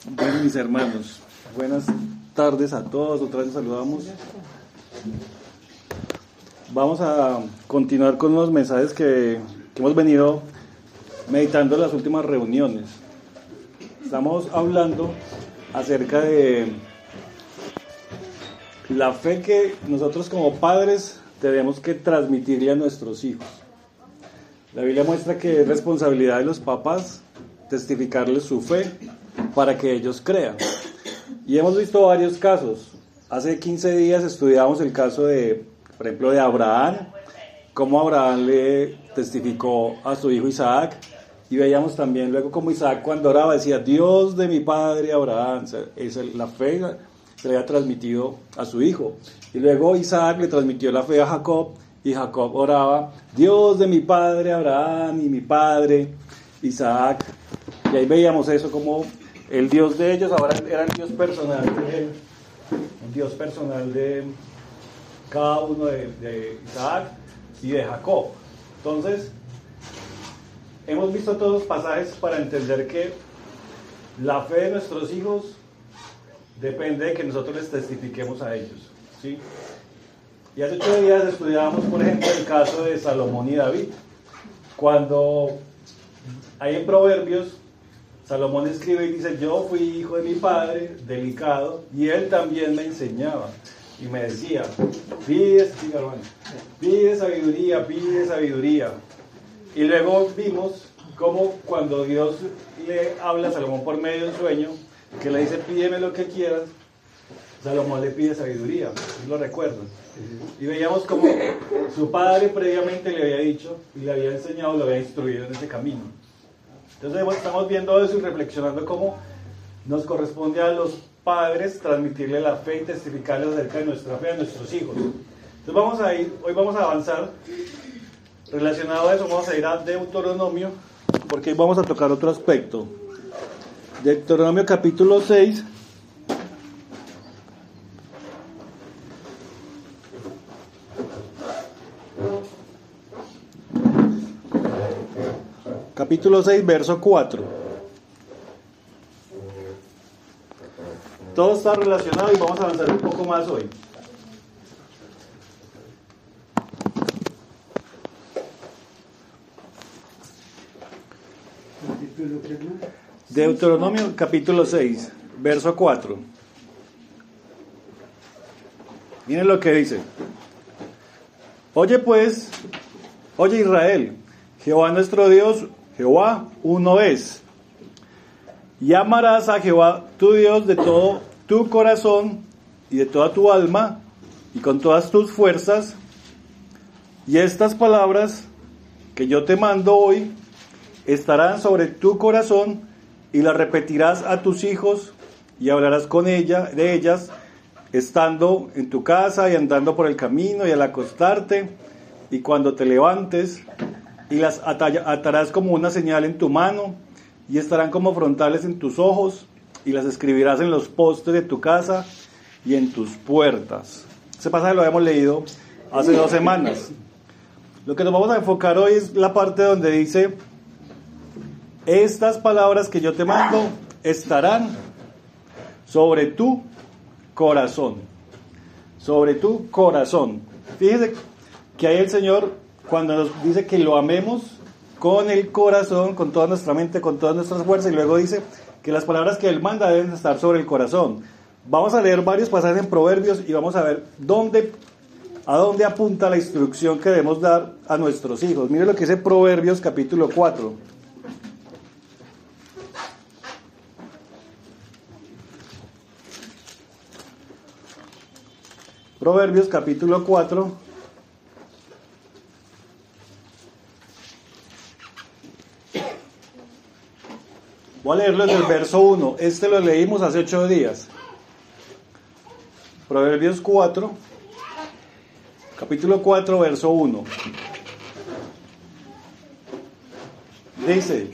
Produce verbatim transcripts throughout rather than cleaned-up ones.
Bueno, mis hermanos, buenas tardes a todos, otra vez saludamos. Vamos a continuar con los mensajes que, que hemos venido meditando en las últimas reuniones. Estamos hablando acerca de la fe que nosotros como padres tenemos que transmitirle a nuestros hijos. La Biblia muestra que es responsabilidad de los papás testificarles su fe para que ellos crean. Y hemos visto varios casos. Hace quince días estudiamos el caso de, por ejemplo, de Abraham, cómo Abraham le testificó a su hijo Isaac, y veíamos también luego cómo Isaac cuando oraba decía, Dios de mi padre Abraham. O sea, esa, la fe se le había transmitido a su hijo. Y luego Isaac le transmitió la fe a Jacob, y Jacob oraba, Dios de mi padre Abraham y mi padre Isaac. Y ahí veíamos eso, como el Dios de ellos ahora era el Dios personal de, el Dios personal de cada uno de, de Isaac y de Jacob. Entonces, hemos visto todos los pasajes para entender que la fe de nuestros hijos depende de que nosotros les testifiquemos a ellos, ¿sí? Y hace ocho días estudiábamos, por ejemplo, el caso de Salomón y David. Cuando hay en Proverbios, Salomón escribe y dice, yo fui hijo de mi padre, delicado, y él también me enseñaba. Y me decía, pide, pide sabiduría, pide sabiduría. Y luego vimos cómo cuando Dios le habla a Salomón por medio de un sueño, que le dice, pídeme lo que quieras, Salomón le pide sabiduría, ¿sí lo recuerdan? Y veíamos cómo su padre previamente le había dicho, y le había enseñado, lo había instruido en ese camino. Entonces estamos viendo eso y reflexionando cómo nos corresponde a los padres transmitirle la fe y testificarles acerca de nuestra fe a nuestros hijos. Entonces vamos a ir, hoy vamos a avanzar relacionado a eso, vamos a ir a Deuteronomio, porque hoy vamos a tocar otro aspecto. Deuteronomio capítulo seis. Capítulo seis, verso cuatro. Todo está relacionado y vamos a avanzar un poco más hoy. Deuteronomio capítulo seis, verso cuatro. Miren lo que dice. Oye pues, oye Israel, Jehová nuestro Dios, Jehová uno es. Y amarás a Jehová tu Dios de todo tu corazón y de toda tu alma y con todas tus fuerzas. Y estas palabras que yo te mando hoy estarán sobre tu corazón y las repetirás a tus hijos y hablarás con ella, de ellas, estando en tu casa y andando por el camino y al acostarte y cuando te levantes, y las atarás como una señal en tu mano y estarán como frontales en tus ojos y las escribirás en los postes de tu casa y en tus puertas. Ese pasaje lo habíamos leído hace dos semanas. Lo que nos vamos a enfocar hoy es la parte donde dice, estas palabras que yo te mando estarán sobre tu corazón. Sobre tu corazón. Fíjese que ahí el Señor, cuando nos dice que lo amemos con el corazón, con toda nuestra mente, con todas nuestras fuerzas, y luego dice que las palabras que Él manda deben estar sobre el corazón. Vamos a leer varios pasajes en Proverbios y vamos a ver dónde, a dónde apunta la instrucción que debemos dar a nuestros hijos. Mire lo que dice Proverbios capítulo cuatro. Proverbios capítulo cuatro. Voy a leerlo desde el verso uno. Este lo leímos hace ocho días. Proverbios cuatro, capítulo cuatro, verso uno. Dice,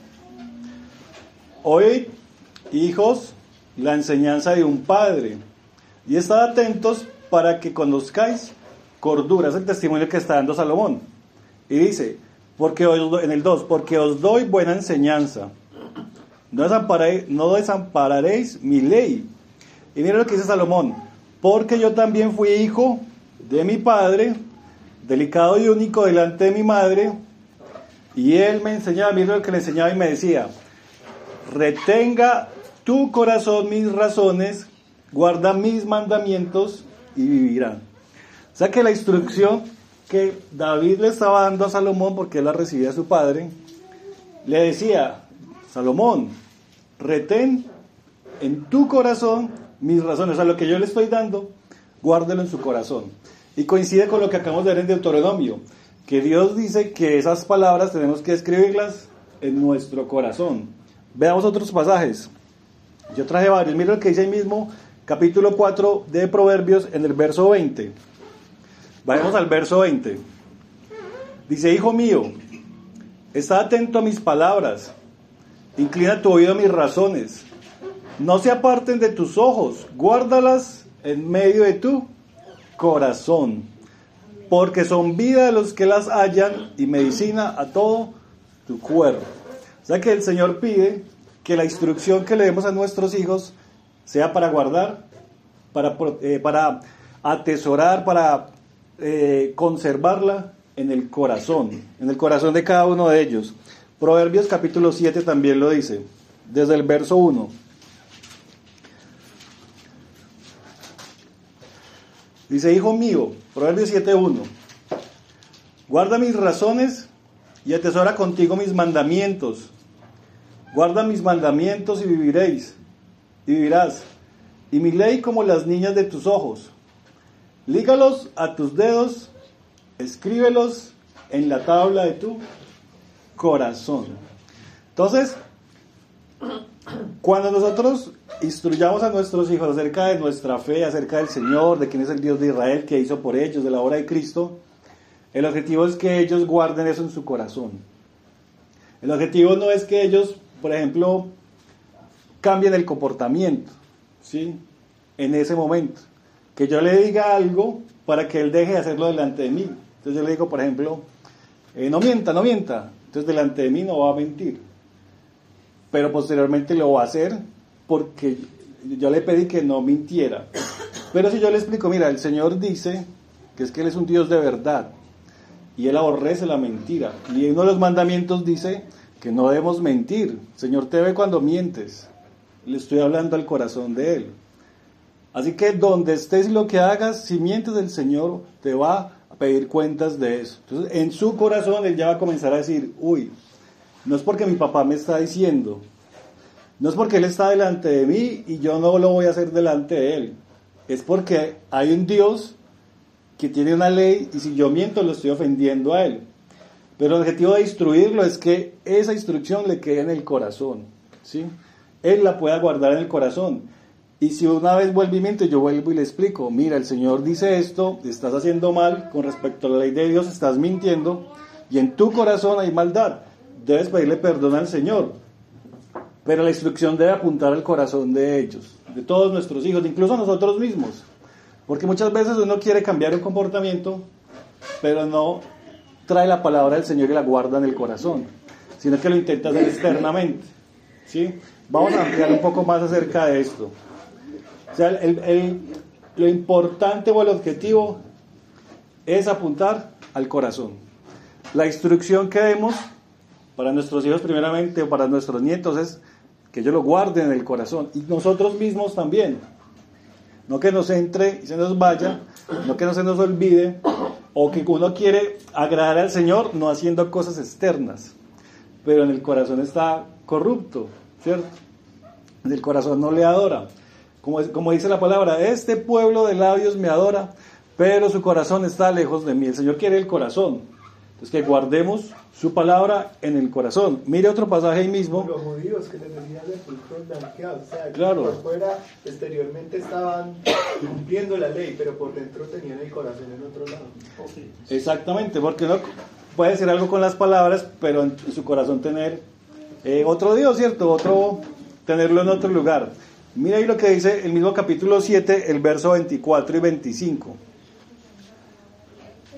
oíd, hijos, la enseñanza de un padre, y estad atentos para que conozcáis cordura. Es el testimonio que está dando Salomón. Y dice, porque os, en el dos, porque os doy buena enseñanza. no desampararéis, no desampararéis mi ley. Y mira lo que dice Salomón, porque yo también fui hijo de mi padre, delicado y único delante de mi madre, y él me enseñaba, mira lo que le enseñaba y me decía, retenga tu corazón mis razones, guarda mis mandamientos y vivirán. O sea que la instrucción que David le estaba dando a Salomón, porque él la recibía de su padre, le decía, Salomón, retén en tu corazón mis razones, o sea, lo que yo le estoy dando, guárdelo en su corazón. Y coincide con lo que acabamos de ver en Deuteronomio, que Dios dice que esas palabras tenemos que escribirlas en nuestro corazón. Veamos otros pasajes. Yo traje varios. Mira lo que dice ahí mismo, capítulo cuatro de Proverbios, en el verso veinte. Vayamos al verso veinte. Dice, hijo mío, está atento a mis palabras, inclina tu oído a mis razones, no se aparten de tus ojos, guárdalas en medio de tu corazón, porque son vida de los que las hallan y medicina a todo tu cuerpo. O sea que el Señor pide que la instrucción que le demos a nuestros hijos sea para guardar, para, eh, para atesorar, para eh, conservarla en el corazón, en el corazón de cada uno de ellos. Proverbios capítulo siete también lo dice, desde el verso uno. Dice, hijo mío, Proverbios siete uno, guarda mis razones y atesora contigo mis mandamientos. Guarda mis mandamientos y viviréis, y vivirás, y mi ley como las niñas de tus ojos. Lígalos a tus dedos, escríbelos en la tabla de tu corazón. Entonces, cuando nosotros instruyamos a nuestros hijos acerca de nuestra fe, acerca del Señor, de quién es el Dios de Israel, que hizo por ellos, de la obra de Cristo, el objetivo es que ellos guarden eso en su corazón. El objetivo no es que ellos, por ejemplo, cambien el comportamiento, ¿sí? En ese momento. Que yo le diga algo para que él deje de hacerlo delante de mí. Entonces yo le digo, por ejemplo, eh, no mienta, no mienta. Entonces delante de mí no va a mentir. Pero posteriormente lo va a hacer porque yo le pedí que no mintiera. Pero si yo le explico, mira, el Señor dice que es que Él es un Dios de verdad y Él aborrece la mentira. Y uno de los mandamientos dice que no debemos mentir. El Señor te ve cuando mientes. Le estoy hablando al corazón de Él. Así que donde estés y lo que hagas, si mientes, el Señor te va a pedir cuentas de eso. Entonces, en su corazón Él ya va a comenzar a decir, uy, no es porque mi papá me está diciendo, no es porque Él está delante de mí y yo no lo voy a hacer delante de Él. Es porque hay un Dios que tiene una ley y si yo miento lo estoy ofendiendo a Él. Pero el objetivo de instruirlo es que esa instrucción le quede en el corazón, ¿sí? Él la pueda guardar en el corazón. Y si una vez vuelve y miente, yo vuelvo y le explico, mira, el Señor dice esto, estás haciendo mal con respecto a la ley de Dios, estás mintiendo y en tu corazón hay maldad. Debes pedirle perdón al Señor. Pero la instrucción debe apuntar al corazón de ellos, de todos nuestros hijos, incluso nosotros mismos. Porque muchas veces uno quiere cambiar un comportamiento, pero no trae la palabra del Señor y la guarda en el corazón, sino que lo intenta hacer externamente, ¿sí? Vamos a ampliar un poco más acerca de esto. O sea, el, el, lo importante o el objetivo es apuntar al corazón. La instrucción que demos para nuestros hijos primeramente o para nuestros nietos es que ellos lo guarden en el corazón y nosotros mismos también. No que nos entre y se nos vaya, no que no se nos olvide, o que uno quiere agradar al Señor no haciendo cosas externas, pero en el corazón está corrupto, ¿cierto? En el corazón no le adora. Como, como dice la palabra, este pueblo de labios me adora, pero su corazón está lejos de mí. El Señor quiere el corazón. Entonces que guardemos su palabra en el corazón. Mire otro pasaje ahí mismo. Los judíos que les decían de sepulcros blanqueados, o sea, claro. Por fuera, exteriormente estaban cumpliendo la ley, pero por dentro tenían el corazón en otro lado. Okay. Exactamente, porque uno puede decir algo con las palabras, pero en su corazón tener eh, otro Dios, ¿cierto? Otro, tenerlo en otro lugar. Mira ahí lo que dice el mismo capítulo siete, el verso veinticuatro y veinticinco.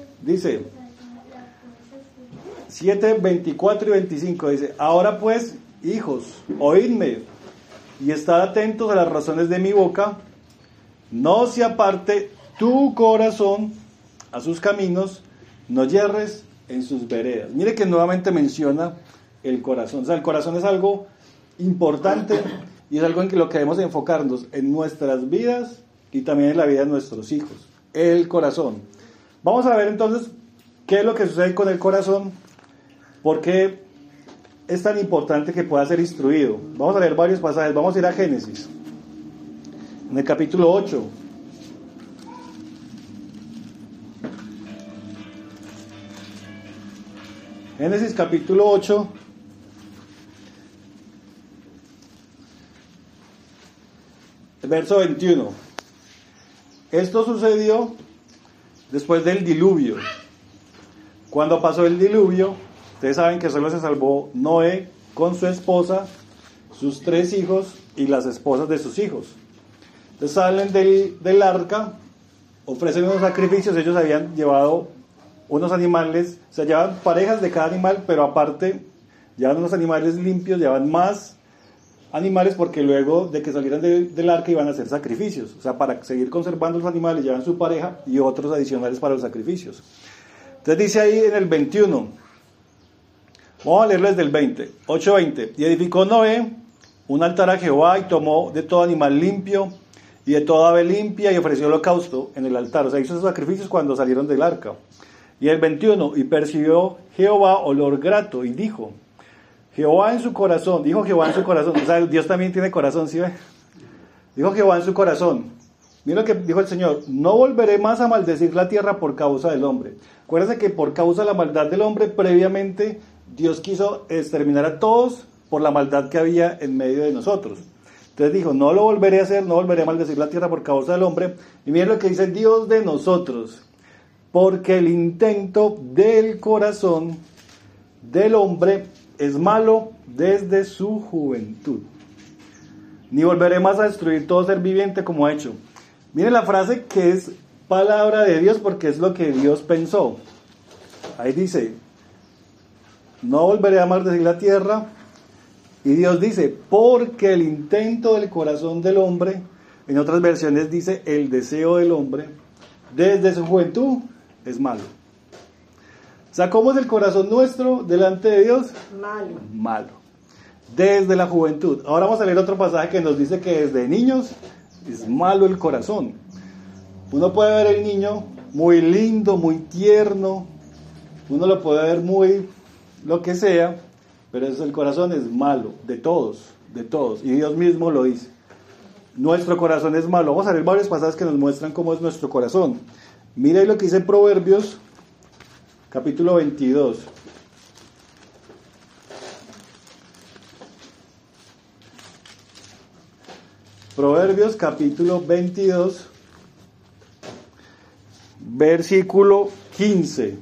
Dice siete, veinticuatro y veinticinco, dice, ahora pues hijos, oídme y estad atentos a las razones de mi boca, no se aparte tu corazón a sus caminos, no yerres en sus veredas. Mire que nuevamente menciona el corazón. O sea, el corazón es algo importante y es algo en que lo que debemos enfocarnos en nuestras vidas y también en la vida de nuestros hijos. El corazón. Vamos a ver entonces qué es lo que sucede con el corazón, por qué es tan importante que pueda ser instruido. Vamos a leer varios pasajes. Vamos a ir a Génesis, en el capítulo ocho. Génesis capítulo ocho, verso veintiuno. Esto sucedió después del diluvio. Cuando pasó el diluvio, ustedes saben que solo se salvó Noé con su esposa, sus tres hijos y las esposas de sus hijos. Entonces salen del, del arca, ofrecen unos sacrificios. Ellos habían llevado unos animales, o sea, llevaban parejas de cada animal, pero aparte llevaban unos animales limpios, llevaban más animales porque luego de que salieran de, del arca iban a hacer sacrificios. O sea, para seguir conservando los animales llevan su pareja y otros adicionales para los sacrificios. Entonces dice ahí en el veintiuno, vamos a leerlo desde el veinte, ocho veinte. Y edificó Noé un altar a Jehová y tomó de todo animal limpio y de toda ave limpia y ofreció holocausto en el altar. O sea, hizo esos sacrificios cuando salieron del arca. Y el veintiuno, y percibió Jehová olor grato, y dijo, Jehová en su corazón, dijo Jehová en su corazón, o sea, Dios también tiene corazón, ¿sí ve? Dijo Jehová en su corazón, mira lo que dijo el Señor, no volveré más a maldecir la tierra por causa del hombre. Acuérdense que por causa de la maldad del hombre, previamente Dios quiso exterminar a todos por la maldad que había en medio de nosotros. Entonces dijo, no lo volveré a hacer, no volveré a maldecir la tierra por causa del hombre. Y miren lo que dice Dios de nosotros. Porque el intento del corazón del hombre es malo desde su juventud. Ni volveré más a destruir todo ser viviente como ha hecho. Miren la frase que es palabra de Dios porque es lo que Dios pensó. Ahí dice, no volveré a maldecir la tierra. Y Dios dice, porque el intento del corazón del hombre, en otras versiones dice, el deseo del hombre, desde su juventud, es malo. O sea, ¿cómo es el corazón nuestro delante de Dios? Malo. Malo. Desde la juventud. Ahora vamos a leer otro pasaje que nos dice que desde niños es malo el corazón. Uno puede ver el niño muy lindo, muy tierno. Uno lo puede ver muy lo que sea, pero eso, el corazón es malo, de todos, de todos. Y Dios mismo lo dice. Nuestro corazón es malo. Vamos a leer varios pasajes que nos muestran cómo es nuestro corazón. Mira lo que dice Proverbios, capítulo veintidós. Proverbios, capítulo veintidós, versículo quince.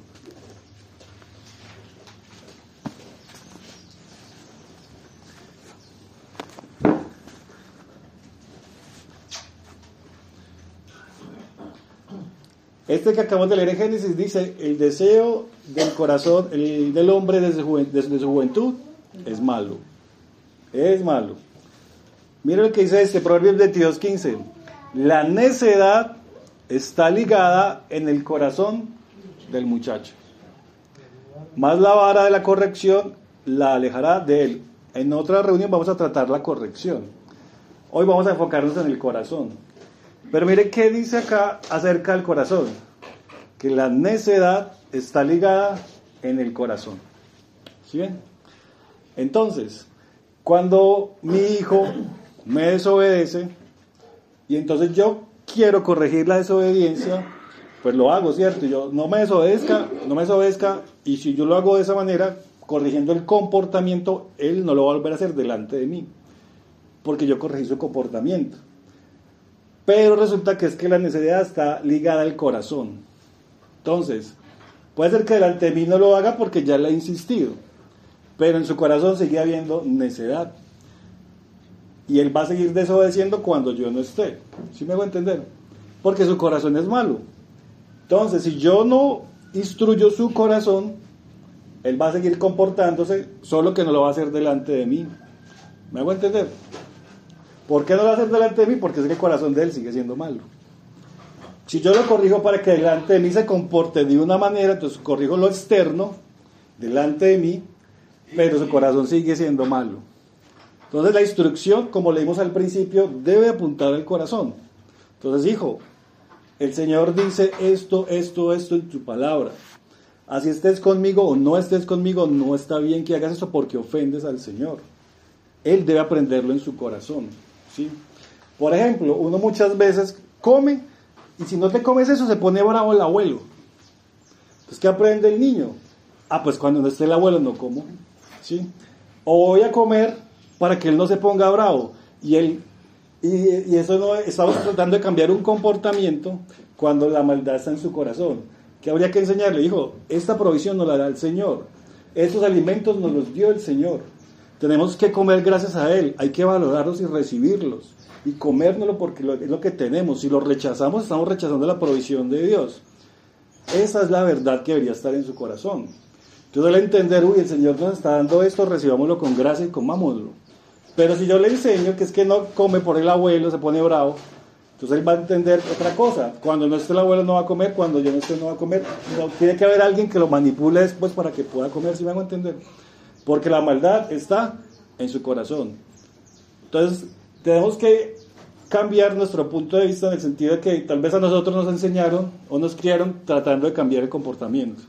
Este que acabamos de leer en Génesis dice, el deseo del corazón el del hombre desde, juven, desde su juventud es malo. Es malo. Mira lo que dice este Proverbios veintidós quince. La necedad está ligada en el corazón del muchacho, más la vara de la corrección la alejará de él. En otra reunión vamos a tratar la corrección. Hoy vamos a enfocarnos en el corazón. Pero mire qué dice acá acerca del corazón, que la necedad está ligada en el corazón. ¿Sí ven? Entonces, cuando mi hijo me desobedece y entonces yo quiero corregir la desobediencia, pues lo hago, ¿cierto? Yo no me desobedezca, no me desobedezca, y si yo lo hago de esa manera, corrigiendo el comportamiento, él no lo va a volver a hacer delante de mí, porque yo corregí su comportamiento. Pero resulta que es que la necesidad está ligada al corazón. Entonces, puede ser que delante de mí no lo haga porque ya le he insistido, pero en su corazón sigue habiendo necedad. Y él va a seguir desobedeciendo cuando yo no esté. ¿Sí me hago entender? Porque su corazón es malo. Entonces, si yo no instruyo su corazón, él va a seguir comportándose, solo que no lo va a hacer delante de mí. ¿Me hago entender? ¿Por qué no lo haces delante de mí? Porque es que el corazón de él sigue siendo malo. Si yo lo corrijo para que delante de mí se comporte de una manera, entonces corrijo lo externo delante de mí, pero su corazón sigue siendo malo. Entonces la instrucción, como leímos al principio, debe apuntar al corazón. Entonces, hijo, el Señor dice esto, esto, esto en tu palabra. Así estés conmigo o no estés conmigo, no está bien que hagas eso porque ofendes al Señor. Él debe aprenderlo en su corazón, ¿sí? Por ejemplo, uno muchas veces come y si no te comes eso se pone bravo el abuelo. Entonces, ¿qué aprende el niño? Ah, pues cuando no esté el abuelo no como, ¿sí? O voy a comer para que él no se ponga bravo. Y él, y, y eso no, estamos tratando de cambiar un comportamiento cuando la maldad está en su corazón. ¿Qué habría que enseñarle? Hijo, esta provisión nos la da el Señor. Estos alimentos nos los dio el Señor. Tenemos que comer gracias a Él. Hay que valorarlos y recibirlos. Y comérnoslo porque es lo que tenemos. Si lo rechazamos, estamos rechazando la provisión de Dios. Esa es la verdad que debería estar en su corazón. Entonces, al entender, uy, el Señor nos está dando esto, recibámoslo con gracia y comámoslo. Pero si yo le enseño que es que no come por el abuelo, se pone bravo, entonces él va a entender otra cosa. Cuando no esté el abuelo no va a comer, cuando yo no esté no va a comer. No, tiene que haber alguien que lo manipule después para que pueda comer, ¿sí me hago entender? Porque la maldad está en su corazón. Entonces, tenemos que cambiar nuestro punto de vista en el sentido de que tal vez a nosotros nos enseñaron o nos criaron tratando de cambiar el comportamiento.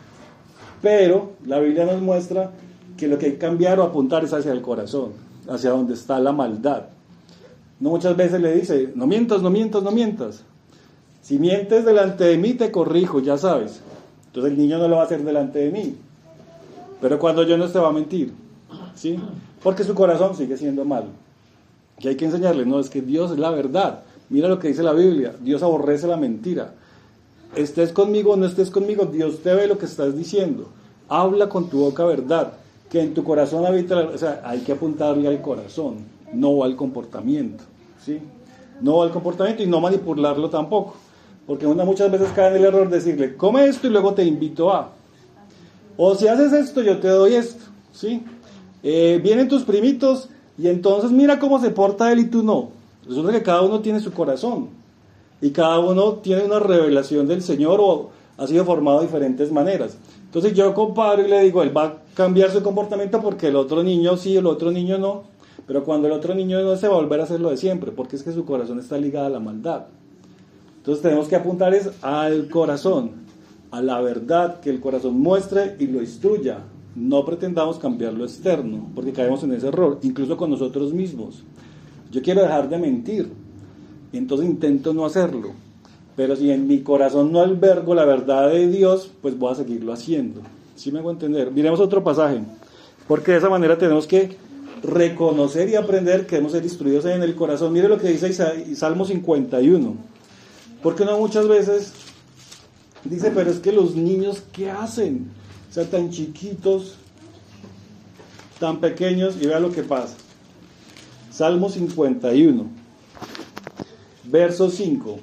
Pero la Biblia nos muestra que lo que hay que cambiar o apuntar es hacia el corazón, hacia donde está la maldad. No muchas veces le dice, no mientas, no mientas, no mientas. Si mientes delante de mí te corrijo, ya sabes. Entonces el niño no lo va a hacer delante de mí. Pero cuando yo no esté va a mentir, ¿sí? Porque su corazón sigue siendo malo. Y hay que enseñarle, no, es que Dios es la verdad. Mira lo que dice la Biblia, Dios aborrece la mentira. Estés conmigo o no estés conmigo, Dios te ve lo que estás diciendo. Habla con tu boca verdad, que en tu corazón habita, la... o sea, hay que apuntarle al corazón, no al comportamiento, ¿sí? No al comportamiento y no manipularlo tampoco, porque uno muchas veces cae en el error de decirle, come esto y luego te invito a, o si haces esto yo te doy esto, ¿sí? Eh, vienen tus primitos y entonces mira cómo se porta él y tú no. Resulta que cada uno tiene su corazón y cada uno tiene una revelación del Señor o ha sido formado de diferentes maneras. Entonces yo comparo y le digo, él va a cambiar su comportamiento porque el otro niño sí, el otro niño no, pero cuando el otro niño no, se va a volver a hacer lo de siempre, porque es que su corazón está ligado a la maldad. Entonces tenemos que apuntar es al corazón, a la verdad, que el corazón muestre y lo instruya. No pretendamos cambiar lo externo, porque caemos en ese error, incluso con nosotros mismos. Yo quiero dejar de mentir, y entonces intento no hacerlo. Pero si en mi corazón no albergo la verdad de Dios, pues voy a seguirlo haciendo. ¿Sí me hago entender? Miremos otro pasaje, porque de esa manera tenemos que reconocer y aprender que debemos ser instruidos en el corazón. Mire lo que dice Salmo cincuenta y uno. Porque uno muchas veces dice, pero es que los niños, ¿qué hacen? O sea, tan chiquitos, tan pequeños, y vea lo que pasa. Salmo cincuenta y uno, verso cinco.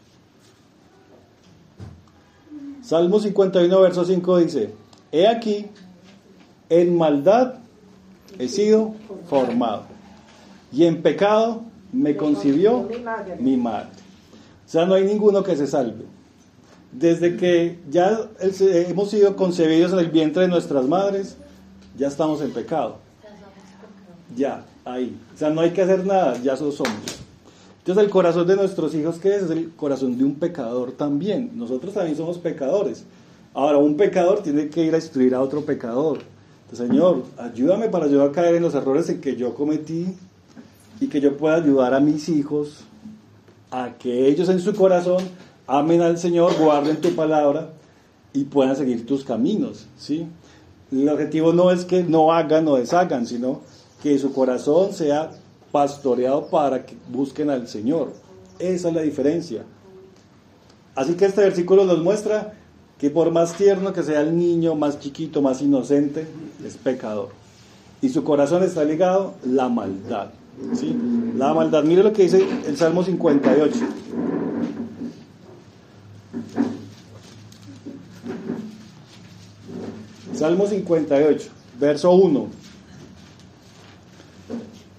Salmo cincuenta y uno, verso cinco dice, he aquí, en maldad he sido formado, y en pecado me concibió mi madre. O sea, no hay ninguno que se salve. Desde que ya hemos sido concebidos en el vientre de nuestras madres, ya estamos en pecado. Ya, ahí. O sea, no hay que hacer nada, ya eso somos. Entonces el corazón de nuestros hijos, ¿qué es? Es el corazón de un pecador también. Nosotros también somos pecadores. Ahora, un pecador tiene que ir a instruir a otro pecador. Entonces, Señor, ayúdame para yo a caer en los errores en que yo cometí y que yo pueda ayudar a mis hijos a que ellos en su corazón amen al Señor, guarden tu palabra y puedan seguir tus caminos, ¿sí? El objetivo no es que no hagan o deshagan, sino que su corazón sea pastoreado para que busquen al Señor. Esa es la diferencia. Así que este versículo nos muestra que por más tierno que sea el niño, más chiquito, más inocente, es pecador. Y su corazón está ligado a la maldad, ¿sí? La maldad. Mire lo que dice el Salmo cincuenta y ocho. Salmo cincuenta y ocho, verso uno.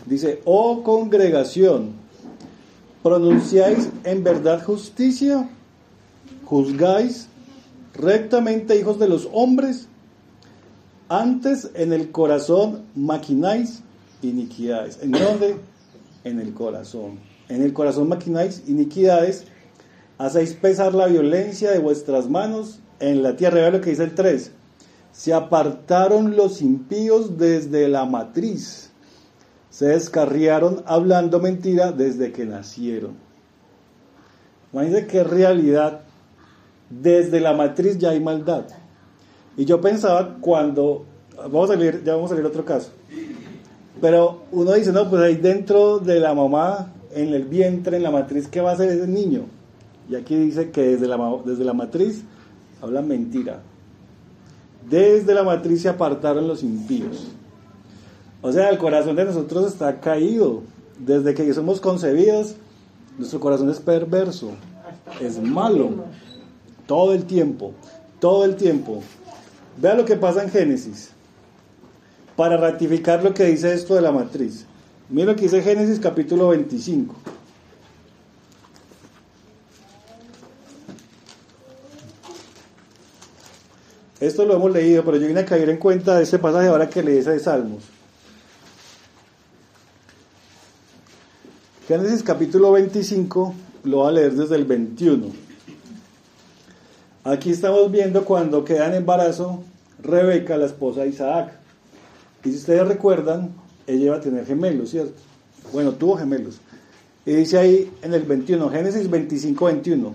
Dice, oh congregación, ¿pronunciáis en verdad justicia? ¿Juzgáis rectamente, hijos de los hombres? Antes en el corazón maquináis iniquidades. ¿En dónde? En el corazón. En el corazón maquináis iniquidades, hacéis pesar la violencia de vuestras manos en la tierra. Vea lo que dice el tres. Se apartaron los impíos desde la matriz, se descarriaron hablando mentira desde que nacieron. Imagínense qué realidad. Desde la matriz ya hay maldad. Y yo pensaba cuando, vamos a salir, ya vamos a salir a otro caso, pero uno dice, no, pues ahí dentro de la mamá, en el vientre, en la matriz, ¿qué va a hacer ese niño? Y aquí dice que desde la, desde la matriz hablan mentira. Desde la matriz se apartaron los impíos. O sea, el corazón de nosotros está caído. Desde que somos concebidos, nuestro corazón es perverso, es malo. Todo el tiempo, todo el tiempo. Vea lo que pasa en Génesis. Para ratificar lo que dice esto de la matriz. Mira lo que dice Génesis capítulo veinticinco. Esto lo hemos leído, pero yo vine a caer en cuenta de este pasaje ahora que leí ese de Salmos. Génesis capítulo veinticinco, lo voy a leer desde el veintiuno. Aquí estamos viendo cuando queda en embarazo Rebeca, la esposa de Isaac. Y si ustedes recuerdan, ella iba a tener gemelos, ¿cierto? Bueno, tuvo gemelos. Y dice ahí en el veintiuno, Génesis veinticinco, veintiuno.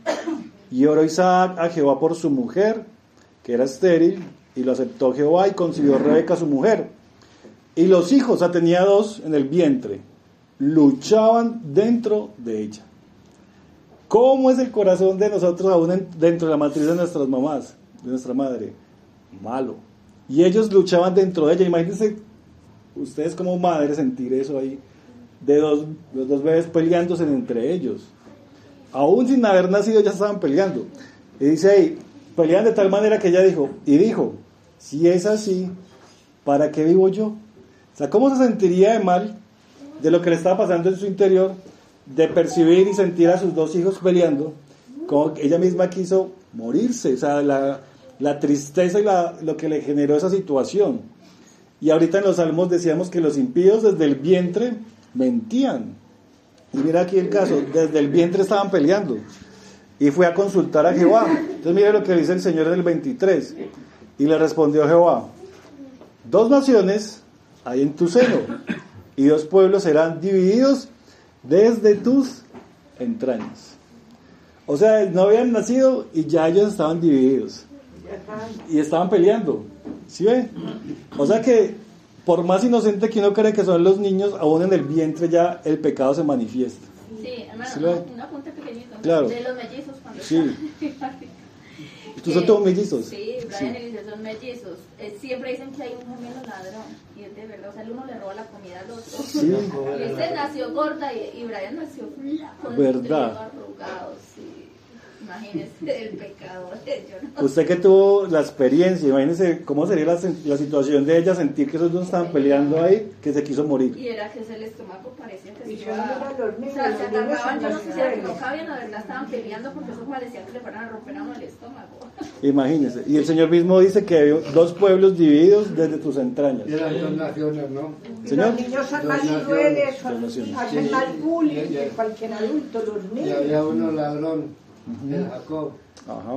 Y oró Isaac a Jehová por su mujer, que era estéril, y lo aceptó Jehová y concibió Rebeca su mujer. Y los hijos, o sea, tenía dos en el vientre, luchaban dentro de ella. ¿Cómo es el corazón de nosotros aún en, dentro de la matriz de nuestras mamás, de nuestra madre? Malo. Y ellos luchaban dentro de ella. Imagínense ustedes como madres sentir eso ahí, de dos, los dos bebés peleándose entre ellos. Aún sin haber nacido ya estaban peleando. Y dice ahí, pelean de tal manera que ella dijo, y dijo, si es así, ¿para qué vivo yo? O sea, ¿cómo se sentiría de mal de lo que le estaba pasando en su interior, de percibir y sentir a sus dos hijos peleando, como ella misma quiso morirse? O sea, la, la tristeza y la, lo que le generó esa situación. Y ahorita en los Salmos decíamos que los impíos desde el vientre mentían. Y mira aquí el caso, desde el vientre estaban peleando. Y fue a consultar a Jehová. Entonces mira lo que dice el Señor en el veintitrés. Y le respondió Jehová, dos naciones hay en tu seno, y dos pueblos serán divididos desde tus entrañas. O sea, no habían nacido y ya ellos estaban divididos. Y estaban peleando. ¿Sí ve? O sea que, por más inocente que uno cree que son los niños, aún en el vientre ya el pecado se manifiesta. Sí, hermano, ¿Sí un, un apunte pequeñito, ¿no? Claro. De los mellizos cuando Sí. están. ¿Tú son todos mellizos? Sí, Brian Sí. y Elise son mellizos. Eh, siempre dicen que hay un gemelo ladrón. Y es de verdad, o sea, el uno le roba la comida al otro. Sí. Y este nació gorda y, y Brian nació flaco, ¿Verdad? arrugado, sí. Imagínese el pecado de ellos, ¿no? Usted que tuvo la experiencia, imagínese cómo sería la, la situación de ella, sentir que esos dos estaban peleando ahí, que se quiso morir. Y era que el estómago parecía que Y se yo iba... no era los O niños, sea, se los niños agarraban, yo no son sé si era que los no cabían, la verdad estaban peleando porque eso parecía que le fueran a romper a uno el estómago. Imagínese. Y el Señor mismo dice que hay dos pueblos divididos desde tus entrañas. Y eran dos naciones, ¿no? Y Señor. los niños son Dos más naciones, crueles, dos son- naciones. hacen Sí, más bullying ya, ya. que cualquier adulto, los Y niños. había uno ladrón, el Jacob. Ajá.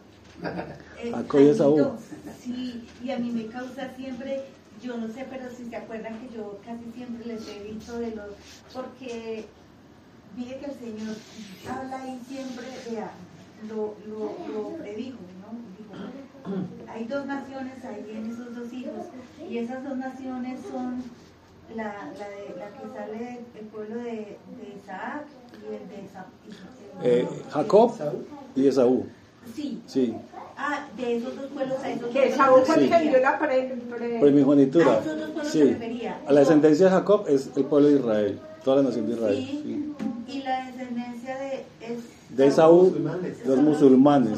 Eh, Jacob y Esaú. Jaimito, sí, y a mí me causa siempre, yo no sé, pero si se acuerdan que yo casi siempre les he dicho de los, porque mire que el Señor habla ahí siempre, vea, lo, lo, lo predijo, ¿no? Dijo, hay dos naciones ahí en esos dos hijos, y esas dos naciones son la, la, de, la que sale del pueblo de, de Isaac y el de Esa- y- Eh, Jacob y Esaú. Sí. Sí. Ah, de esos dos pueblos a esos dos Que pueblos Saúl me fue el que refería. dio la pre... pre- Primogenitura. A esos dos pueblos Sí. se refería. A la descendencia de Jacob es el pueblo de Israel, toda la nación de Israel. Sí. Sí. Y la descendencia de es De Esaú, musulmanes. los son musulmanes. son los musulmanes.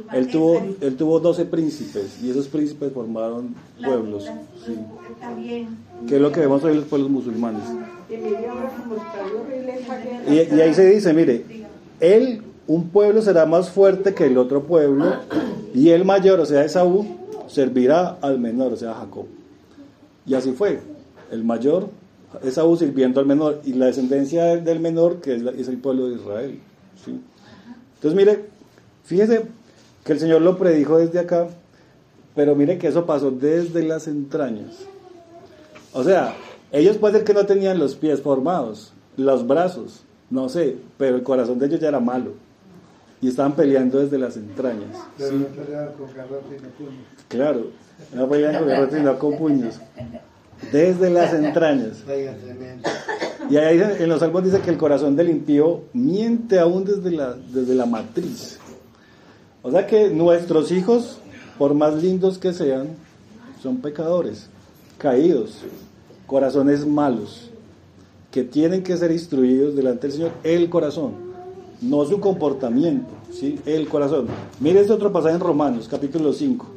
Él tuvo, él tuvo doce príncipes y esos príncipes formaron pueblos. Las- Sí. Está bien. Que es lo que vemos hoy en los pueblos musulmanes. Y mire ahora como está horrible esa guerra. Y, y ahí se dice, mire, él, un pueblo será más fuerte que el otro pueblo, y el mayor, o sea, Esaú, servirá al menor, o sea, a Jacob. Y así fue. El mayor, Esaú sirviendo al menor, y la descendencia del menor, que es, la- es el pueblo de Israel. ¿Sí? Entonces, mire, fíjese que el Señor lo predijo desde acá, pero mire que eso pasó desde las entrañas. O sea, ellos puede ser que no tenían los pies formados, los brazos, no sé, pero el corazón de ellos ya era malo. Y estaban peleando desde las entrañas. Pero ¿Sí? no peleaban con garrote y no puño. Claro, no peleaban con garrote sino con puños. Desde las entrañas. Oiga, tremendo. Y ahí en los salmos dice que el corazón del impío miente aún desde la, desde la matriz. O sea que nuestros hijos, por más lindos que sean, son pecadores, caídos, corazones malos, que tienen que ser instruidos delante del Señor, el corazón, no su comportamiento, ¿sí? El corazón. Mire este otro pasaje en Romanos, capítulo cinco.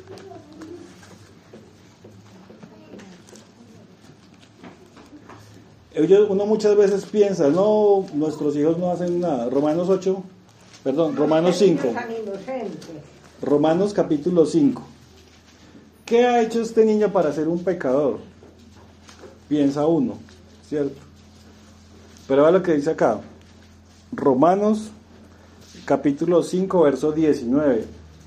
Ellos, uno muchas veces piensa, no, nuestros hijos no hacen nada. Romanos ocho, perdón, Romanos cinco. Tan inocente. Romanos capítulo cinco. ¿Qué ha hecho este niño para ser un pecador? Piensa uno, ¿cierto? Pero vea lo que dice acá. Romanos capítulo cinco, verso diecinueve.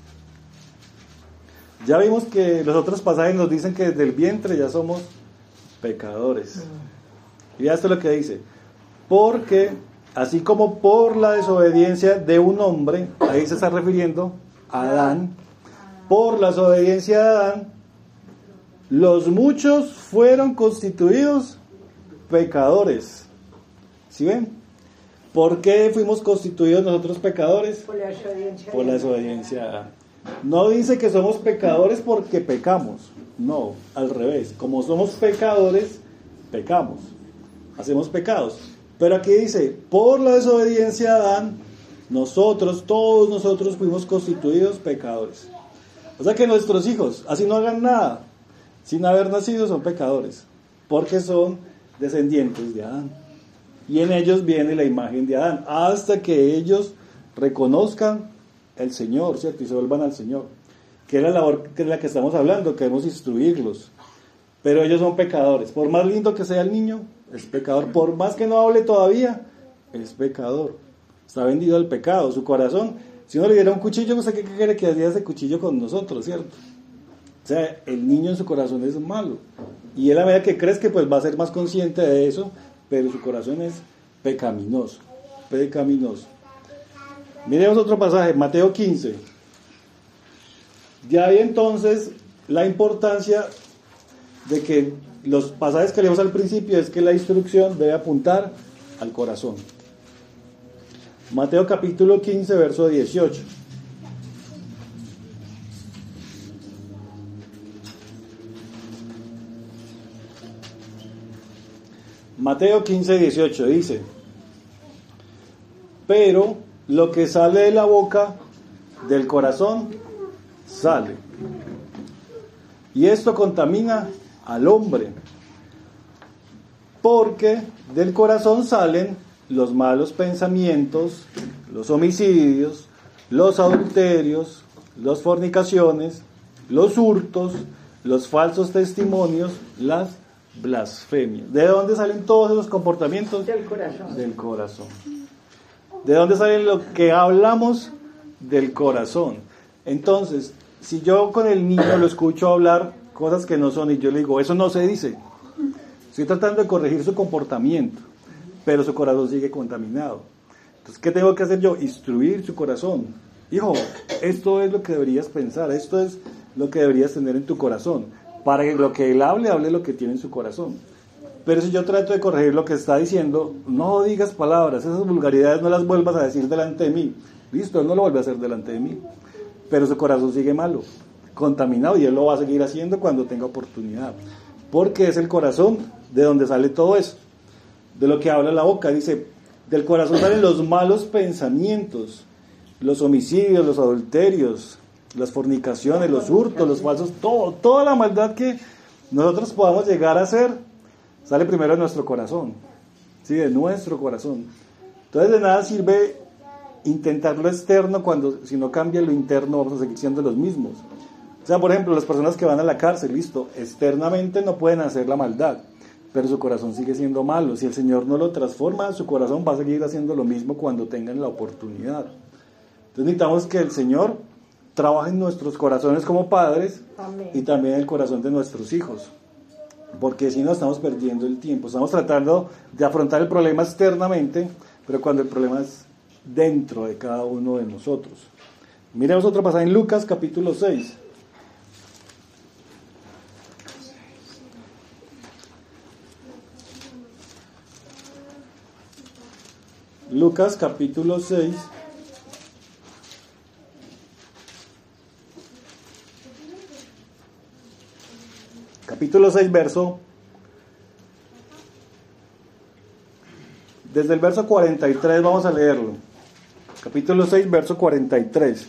Ya vimos que los otros pasajes nos dicen que desde el vientre ya somos pecadores. Y ya esto es lo que dice. Porque así como por la desobediencia de un hombre, ahí se está refiriendo a Adán, por la desobediencia de Adán, los muchos fueron constituidos pecadores. ¿Sí ven? ¿Por qué fuimos constituidos nosotros pecadores? Por la desobediencia. Por la desobediencia de Adán. No dice que somos pecadores porque pecamos. No, al revés. Como somos pecadores, pecamos. Hacemos pecados. Pero aquí dice, por la desobediencia de Adán, nosotros, todos nosotros fuimos constituidos pecadores. O sea que nuestros hijos, así no hagan nada, sin haber nacido, son pecadores. Porque son descendientes de Adán. Y en ellos viene la imagen de Adán. Hasta que ellos reconozcan el Señor, ¿cierto? Y se vuelvan al Señor. Que es la labor que es la que estamos hablando, que debemos instruirlos. Pero ellos son pecadores. Por más lindo que sea el niño, es pecador. Por más que no hable todavía, es pecador. Está vendido al pecado. Su corazón, si uno le diera un cuchillo, ¿usted qué quiere que hacía ese cuchillo con nosotros, cierto? O sea, el niño en su corazón es malo. Y él a medida que crezca, pues va a ser más consciente de eso, pero su corazón es pecaminoso. Pecaminoso. Miremos otro pasaje, Mateo quince. De ahí entonces la importancia de que los pasajes que leemos al principio es que la instrucción debe apuntar al corazón. Mateo capítulo quince, verso dieciocho. Mateo quince, dieciocho dice: pero lo que sale de la boca, del corazón, sale. Y esto contamina al hombre, porque del corazón salen los malos pensamientos, los homicidios, los adulterios, las fornicaciones, los hurtos, los falsos testimonios, las blasfemias. ¿De dónde salen todos esos comportamientos? Del corazón. Del corazón. ¿De dónde sale lo que hablamos? Del corazón. Entonces, si yo con el niño lo escucho hablar cosas que no son y yo le digo, eso no se dice, estoy tratando de corregir su comportamiento, pero su corazón sigue contaminado. Entonces, ¿qué tengo que hacer yo? Instruir su corazón. Hijo, esto es lo que deberías pensar, esto es lo que deberías tener en tu corazón, para que lo que él hable, hable lo que tiene en su corazón. Pero si yo trato de corregir lo que está diciendo, no digas palabras, esas vulgaridades no las vuelvas a decir delante de mí. Listo, él no lo vuelve a hacer delante de mí, pero su corazón sigue malo, contaminado, y él lo va a seguir haciendo cuando tenga oportunidad, porque es el corazón de donde sale todo eso, de lo que habla la boca. Dice, del corazón salen los malos pensamientos, los homicidios, los adulterios, las fornicaciones, los hurtos, los falsos, todo, toda la maldad que nosotros podamos llegar a hacer, sale primero de nuestro corazón, ¿sí? De nuestro corazón. Entonces de nada sirve intentar lo externo cuando si no cambia lo interno vamos a seguir siendo los mismos. O sea, por ejemplo, las personas que van a la cárcel, listo, externamente no pueden hacer la maldad, pero su corazón sigue siendo malo. Si el Señor no lo transforma, su corazón va a seguir haciendo lo mismo cuando tengan la oportunidad. Entonces necesitamos que el Señor trabaje en nuestros corazones como padres. Amén. Y también en el corazón de nuestros hijos, porque si no estamos perdiendo el tiempo, estamos tratando de afrontar el problema externamente, pero cuando el problema es dentro de cada uno de nosotros. Miremos otro pasaje en Lucas capítulo seis. Lucas capítulo seis. Capítulo seis, verso. Desde el verso cuarenta y tres vamos a leerlo. Capítulo seis, verso cuarenta y tres.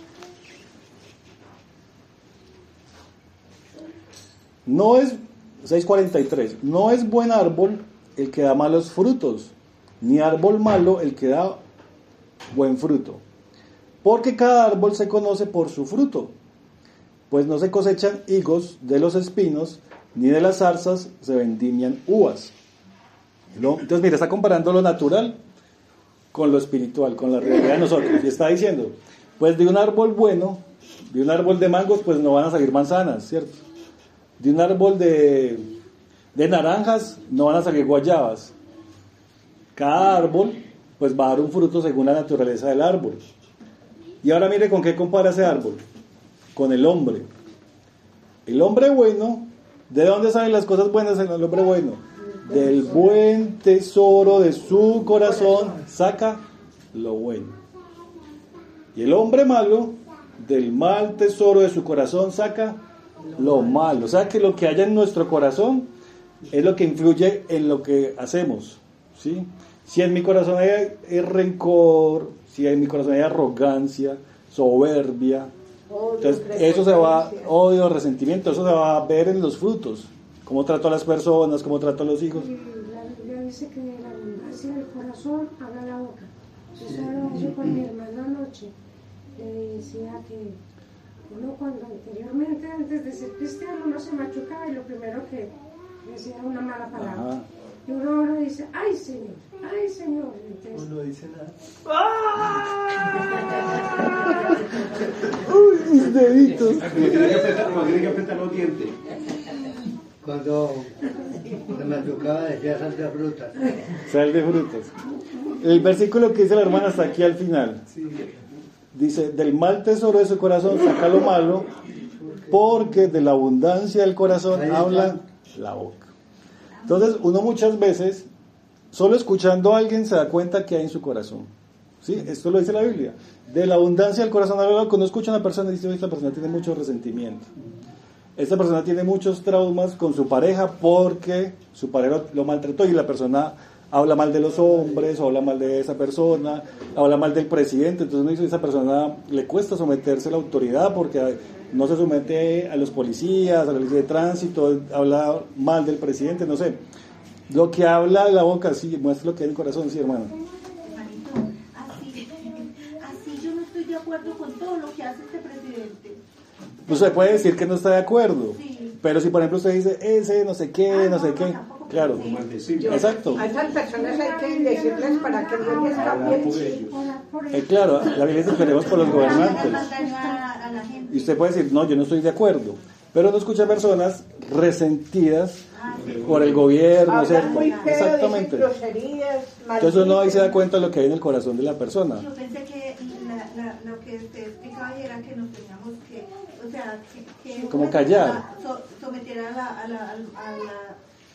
No es, seis cuarenta y tres, no es buen árbol el que da malos frutos, ni árbol malo el que da buen fruto. Porque cada árbol se conoce por su fruto. Pues no se cosechan higos de los espinos, ni de las zarzas se vendimian uvas. Entonces, mira, está comparando lo natural con lo espiritual, con la realidad de nosotros. Y está diciendo, pues de un árbol bueno, de un árbol de mangos, pues no van a salir manzanas, ¿cierto? De un árbol de, de naranjas, no van a salir guayabas. Cada árbol, pues va a dar un fruto según la naturaleza del árbol. Y ahora mire con qué compara ese árbol. Con el hombre. El hombre bueno, ¿de dónde salen las cosas buenas en el hombre bueno? Del buen tesoro de su corazón saca lo bueno. Y el hombre malo, del mal tesoro de su corazón saca lo malo. O sea que lo que haya en nuestro corazón es lo que influye en lo que hacemos, ¿sí? Si en mi corazón hay, hay rencor, si en mi corazón hay arrogancia, soberbia, entonces eso se va, odio, resentimiento, eso se va a ver en los frutos, cómo trato a las personas, cómo trato a los hijos. La Biblia dice que de la abundancia del corazón habla la boca. Yo hablaba yo con mi hermana anoche, le decía que uno cuando anteriormente, antes de ser cristiano, uno se machucaba y lo primero que decía era una mala palabra. Ajá. Y uno ahora dice, ay Señor, ay Señor. Entonces, uno dice nada. ¡Uy, mis deditos! Tiene que apretar, no, tiene que apretar los dientes. Cuando se me tocaba decía sal de frutas. Sal de frutas. El versículo que dice la hermana hasta aquí al final. Dice, del mal tesoro de su corazón saca lo malo, porque de la abundancia del corazón habla la boca. Entonces, uno muchas veces, solo escuchando a alguien se da cuenta que hay en su corazón. ¿Sí? Esto lo dice la Biblia. De la abundancia del corazón habla la boca. Cuando escucha a una persona y dice, esta persona tiene mucho resentimiento. Esta persona tiene muchos traumas con su pareja porque su pareja lo maltrató y la persona habla mal de los hombres, o habla mal de esa persona, habla mal del presidente. Entonces uno dice, a esa persona le cuesta someterse a la autoridad porque no se somete a los policías, a la ley de tránsito, habla mal del presidente, no sé. Lo que habla la boca, sí, muestra lo que hay en el corazón, sí, hermano. Hermanito, así, así yo no estoy de acuerdo con todo lo que hace este presidente. Pues se puede decir que no está de acuerdo, sí. Pero si por ejemplo usted dice, ese no sé qué, ah, no, no sé qué, claro, sí. Yo, exacto. a esas personas hay que decirles para que Dios les cambie. Eh, claro, la Biblia dice que oremos por los gobernantes. Y usted puede decir, no, yo no estoy de acuerdo. Pero no escucha personas resentidas ah, sí. por el gobierno, ¿cierto? Muy feo, exactamente. Groserías, entonces uno ahí se da cuenta de lo que hay en el corazón de la persona. Yo pensé que la, la, lo que usted explicaba era que nos teníamos que, o sea, que, que como callar. A, so, someter a la, a la, a la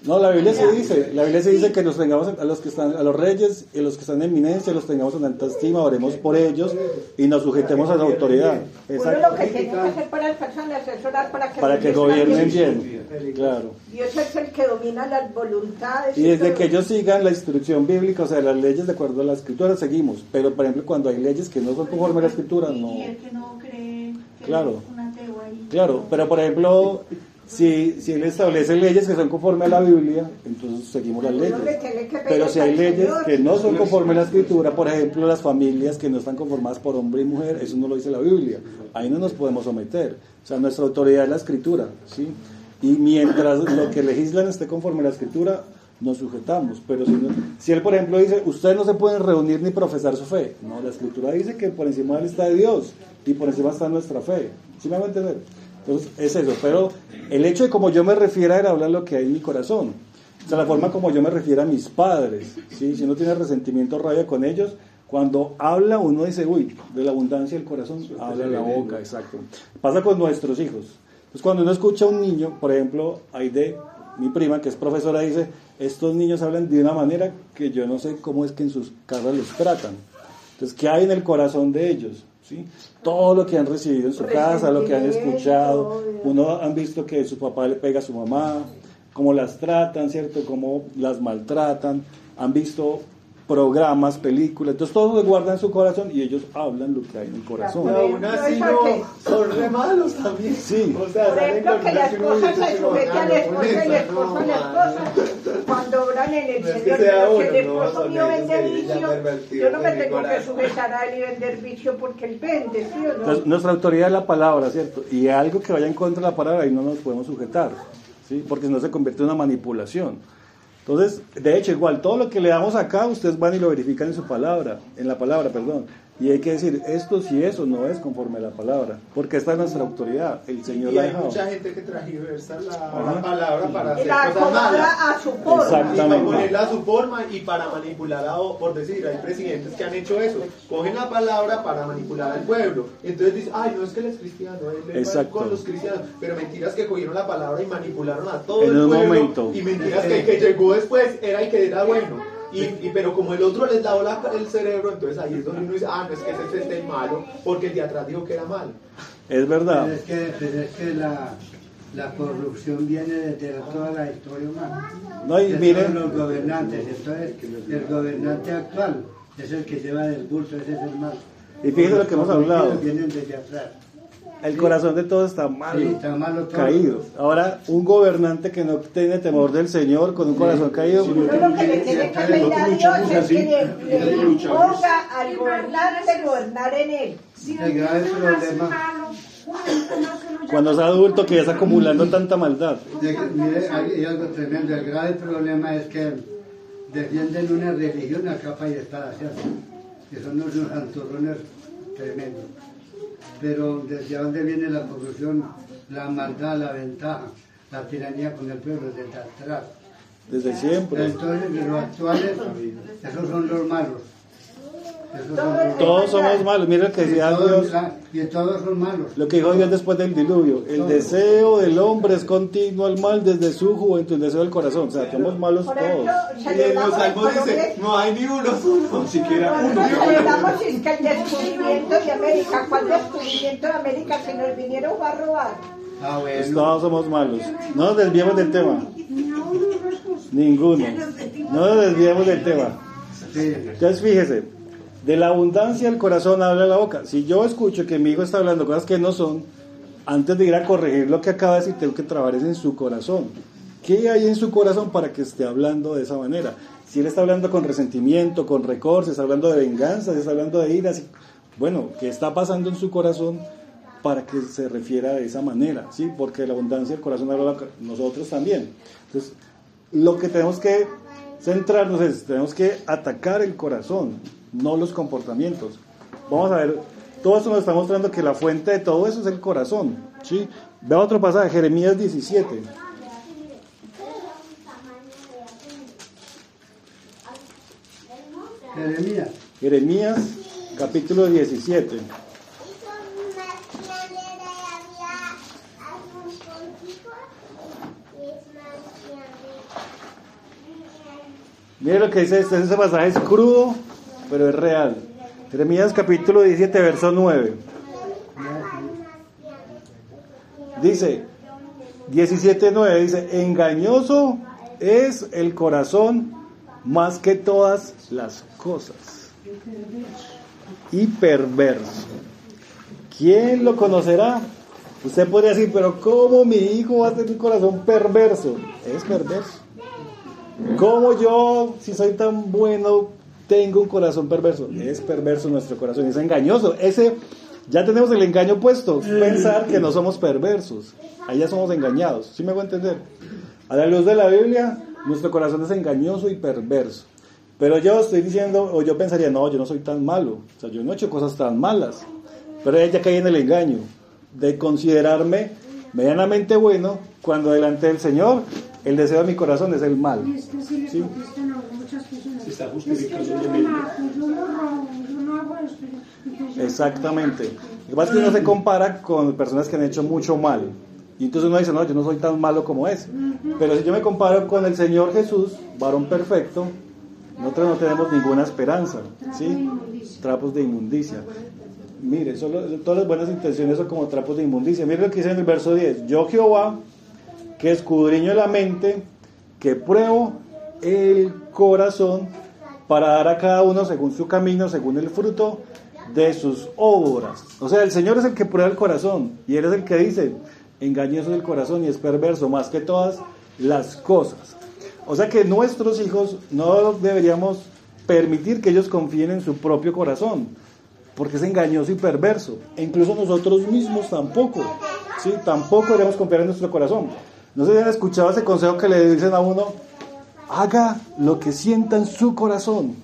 No, la Biblia se dice, la Biblia se dice que los tengamos a los que están, a los reyes y a los que están en eminencia, los tengamos en alta estima, oremos por ellos y nos sujetemos a la autoridad. Uno Exacto. lo que tiene que hacer para las personas es orar para que, Para que gobiernen bien, claro. Dios es el que domina las voluntades. Y desde todo. que ellos sigan la instrucción bíblica, o sea, las leyes de acuerdo a la escritura, seguimos. Pero, por ejemplo, cuando hay leyes que no son conforme a la escritura, no. Y el que no cree que Claro. es un ateo ahí. Claro, pero por ejemplo, si, si él establece leyes que son conforme a la Biblia, entonces seguimos las leyes. Uno le tiene que pedir Pero si hay al leyes Señor. que no son conforme a la escritura, por ejemplo, las familias que no están conformadas por hombre y mujer, eso no lo dice la Biblia. Ahí no nos podemos someter. O sea, nuestra autoridad es la escritura, ¿sí? Y mientras lo que legislan esté conforme a la escritura, nos sujetamos. Pero si, no, si él, por ejemplo, dice, ustedes no se pueden reunir ni profesar su fe. No, la escritura dice que por encima de él está Dios y por encima está nuestra fe. ¿Sí me van a entender? Entonces, es eso. Pero el hecho de cómo yo me refiero era hablar lo que hay en mi corazón. O sea, la forma como yo me refiero a mis padres, ¿sí? Si uno tiene resentimiento o rabia con ellos, cuando habla uno dice, uy, de la abundancia del corazón, habla la boca, exacto. Pasa con nuestros hijos. Entonces, cuando uno escucha a un niño, por ejemplo, Aide, mi prima, que es profesora, dice, estos niños hablan de una manera que yo no sé cómo es que en sus casas los tratan. Entonces, ¿qué hay en el corazón de ellos? ¿Sí? Todo lo que han recibido en su casa, lo que han escuchado, uno han visto que su papá le pega a su mamá, cómo las tratan, ¿cierto? Cómo las maltratan, han visto programas, películas, entonces todo se guarda en su corazón y ellos hablan lo que hay en el corazón. Pero aún así no, son re malos también. Sí. O sea, Por ejemplo, que la esposa se sujete al esposo y el esposo a la esposa. Cuando obran en el No es que Señor, sea pero uno, si el no, esposo son mío ellos vende que ya vicio, pervertidos yo no me en mi tengo que corazón. sujetar a él y vender vicio porque él vende, ¿sí o no? Entonces, nuestra autoridad es la palabra, ¿cierto? Y algo que vaya en contra de la palabra, ahí no nos podemos sujetar, ¿sí? Porque si no se convierte en una manipulación. Entonces, de hecho, igual, todo lo que le damos acá, ustedes van y lo verifican en su palabra, en la palabra, perdón. Y hay que decir, esto sí, eso no es conforme a la palabra, porque esta es nuestra autoridad, el Señor Y la ha hay dejado. mucha gente que transgiversa la, Ajá. la palabra para Y hacer la cosas malas. acomoda a su forma. Exacto. Y para ponerla a su forma y para manipular a, por decir, hay presidentes que han hecho eso, cogen la palabra para manipular al pueblo, entonces dicen, ay, no es que él es cristiano, él es Exacto. con los cristianos, pero mentiras que cogieron la palabra y manipularon a todo En el un pueblo, momento. y mentiras que el que llegó después era el que era bueno. Y, y, pero como el otro les lavó la, el cerebro, entonces ahí es donde uno dice, ah, no es que ese es el malo, porque el de atrás dijo que era malo. Es verdad. Pero es que, pero es que la, la corrupción viene desde toda la historia humana. No, y De miren, todos los gobernantes. Entonces, el gobernante actual es el que lleva del bulto, ese es el mal. y fíjense lo que hemos hablado, Vienen desde atrás. el corazón de todos está malo, Sí, está malo todo. caído. Ahora, un gobernante que no tiene temor del Señor, con un corazón caído, Uno lo que le tiene que pedir a Dios es que le, le imponga al gobernante gobernar en él. Si El grave es problema. malo, ¿cuánto más uno ya cuando es adulto que ya está acumulando tanta maldad. De- mire, hay algo tremendo. El grave problema es que defienden una religión a capa y espada, ¿cierto? Que son unos santurrones tremendos. Pero ¿desde dónde viene la corrupción, la maldad, la ventaja, la tiranía con el pueblo? Desde atrás. Desde siempre. Entonces, los actuales, esos son los malos. Esos son los Todos somos malos. Mira lo que Y decía todos, Dios, y todos son malos. lo que dijo Dios después del diluvio. El deseo del hombre es continuo al mal desde su juventud, el deseo del corazón. O sea, somos malos Por todos. ejemplo, Y en los celebramos salmos en Colombia, dice, no hay ni uno solo, ni siquiera uno. nosotros celebramos es que el descubrimiento de América, ¿cuál descubrimiento de América? Se nos vinieron fue a robar. Ah, Pues bueno. todos somos malos. No nos desviemos del tema. ni a uno nos gusta? Ninguno. No nos desviemos del tema. Sí. Entonces fíjese, de la abundancia del corazón habla la boca. Si yo escucho que mi hijo está hablando cosas que no son, antes de ir a corregir lo que acaba de decir, tengo que trabajar eso en su corazón. ¿Qué hay en su corazón para que esté hablando de esa manera? Si él está hablando con resentimiento, con recor, si está hablando de venganza, si está hablando de ira, si... bueno, ¿qué está pasando en su corazón para que se refiera de esa manera? ¿Sí? Porque la abundancia del corazón habla la boca, nosotros también. Entonces, lo que tenemos que centrarnos es, tenemos que atacar el corazón, no los comportamientos. Vamos a ver, todo esto nos está mostrando que la fuente de todo eso es el corazón, ¿sí? Vea otro pasaje, Jeremías diecisiete. Jeremías. Jeremías, capítulo diecisiete. Mire lo que dice este, ese pasaje es crudo, pero es real. Jeremías capítulo diecisiete, verso nueve. Dice, diecisiete nueve, dice, engañoso es el corazón más que todas las cosas, y perverso. ¿Quién lo conocerá? Usted podría decir, pero ¿cómo mi hijo va a tener un corazón perverso? Es perverso. ¿Cómo yo, si soy tan bueno, tengo un corazón perverso? Es perverso nuestro corazón, es engañoso. Ese, ya tenemos el engaño puesto, pensar que no somos perversos. Ahí ya somos engañados. ¿Sí me voy a entender? A la luz de la Biblia, nuestro corazón es engañoso y perverso. Pero yo estoy diciendo, o yo pensaría, no, yo no soy tan malo. O sea, yo no he hecho cosas tan malas. Pero ella cae en el engaño de considerarme medianamente bueno, cuando delante del Señor el deseo de mi corazón es el mal. Y es que si le ¿sí? contestan a muchas personas, Se está es que justificando yo el no mato, yo no robo, yo no hago esto. Entonces, Exactamente. Lo que pasa es que uno se compara con personas que han hecho mucho mal. Y entonces uno dice, no, yo no soy tan malo como es. Pero si yo me comparo con el Señor Jesús, varón perfecto, nosotros no tenemos ninguna esperanza. ¿sí? Trapos de inmundicia. Mire, solo, todas las buenas intenciones son como trapos de inmundicia. Mire lo que dice en el verso diez. Yo Jehová, que escudriño la mente, que pruebo el corazón, para dar a cada uno según su camino, según el fruto de sus obras. O sea, el Señor es el que prueba el corazón, y Él es el que dice, engañoso es el corazón y es perverso más que todas las cosas. O sea que nuestros hijos no deberíamos permitir que ellos confíen en su propio corazón, porque es engañoso y perverso. E incluso nosotros mismos tampoco, ¿sí? Tampoco deberíamos confiar en nuestro corazón. No sé si han escuchado ese consejo que le dicen a uno, haga lo que sienta en su corazón,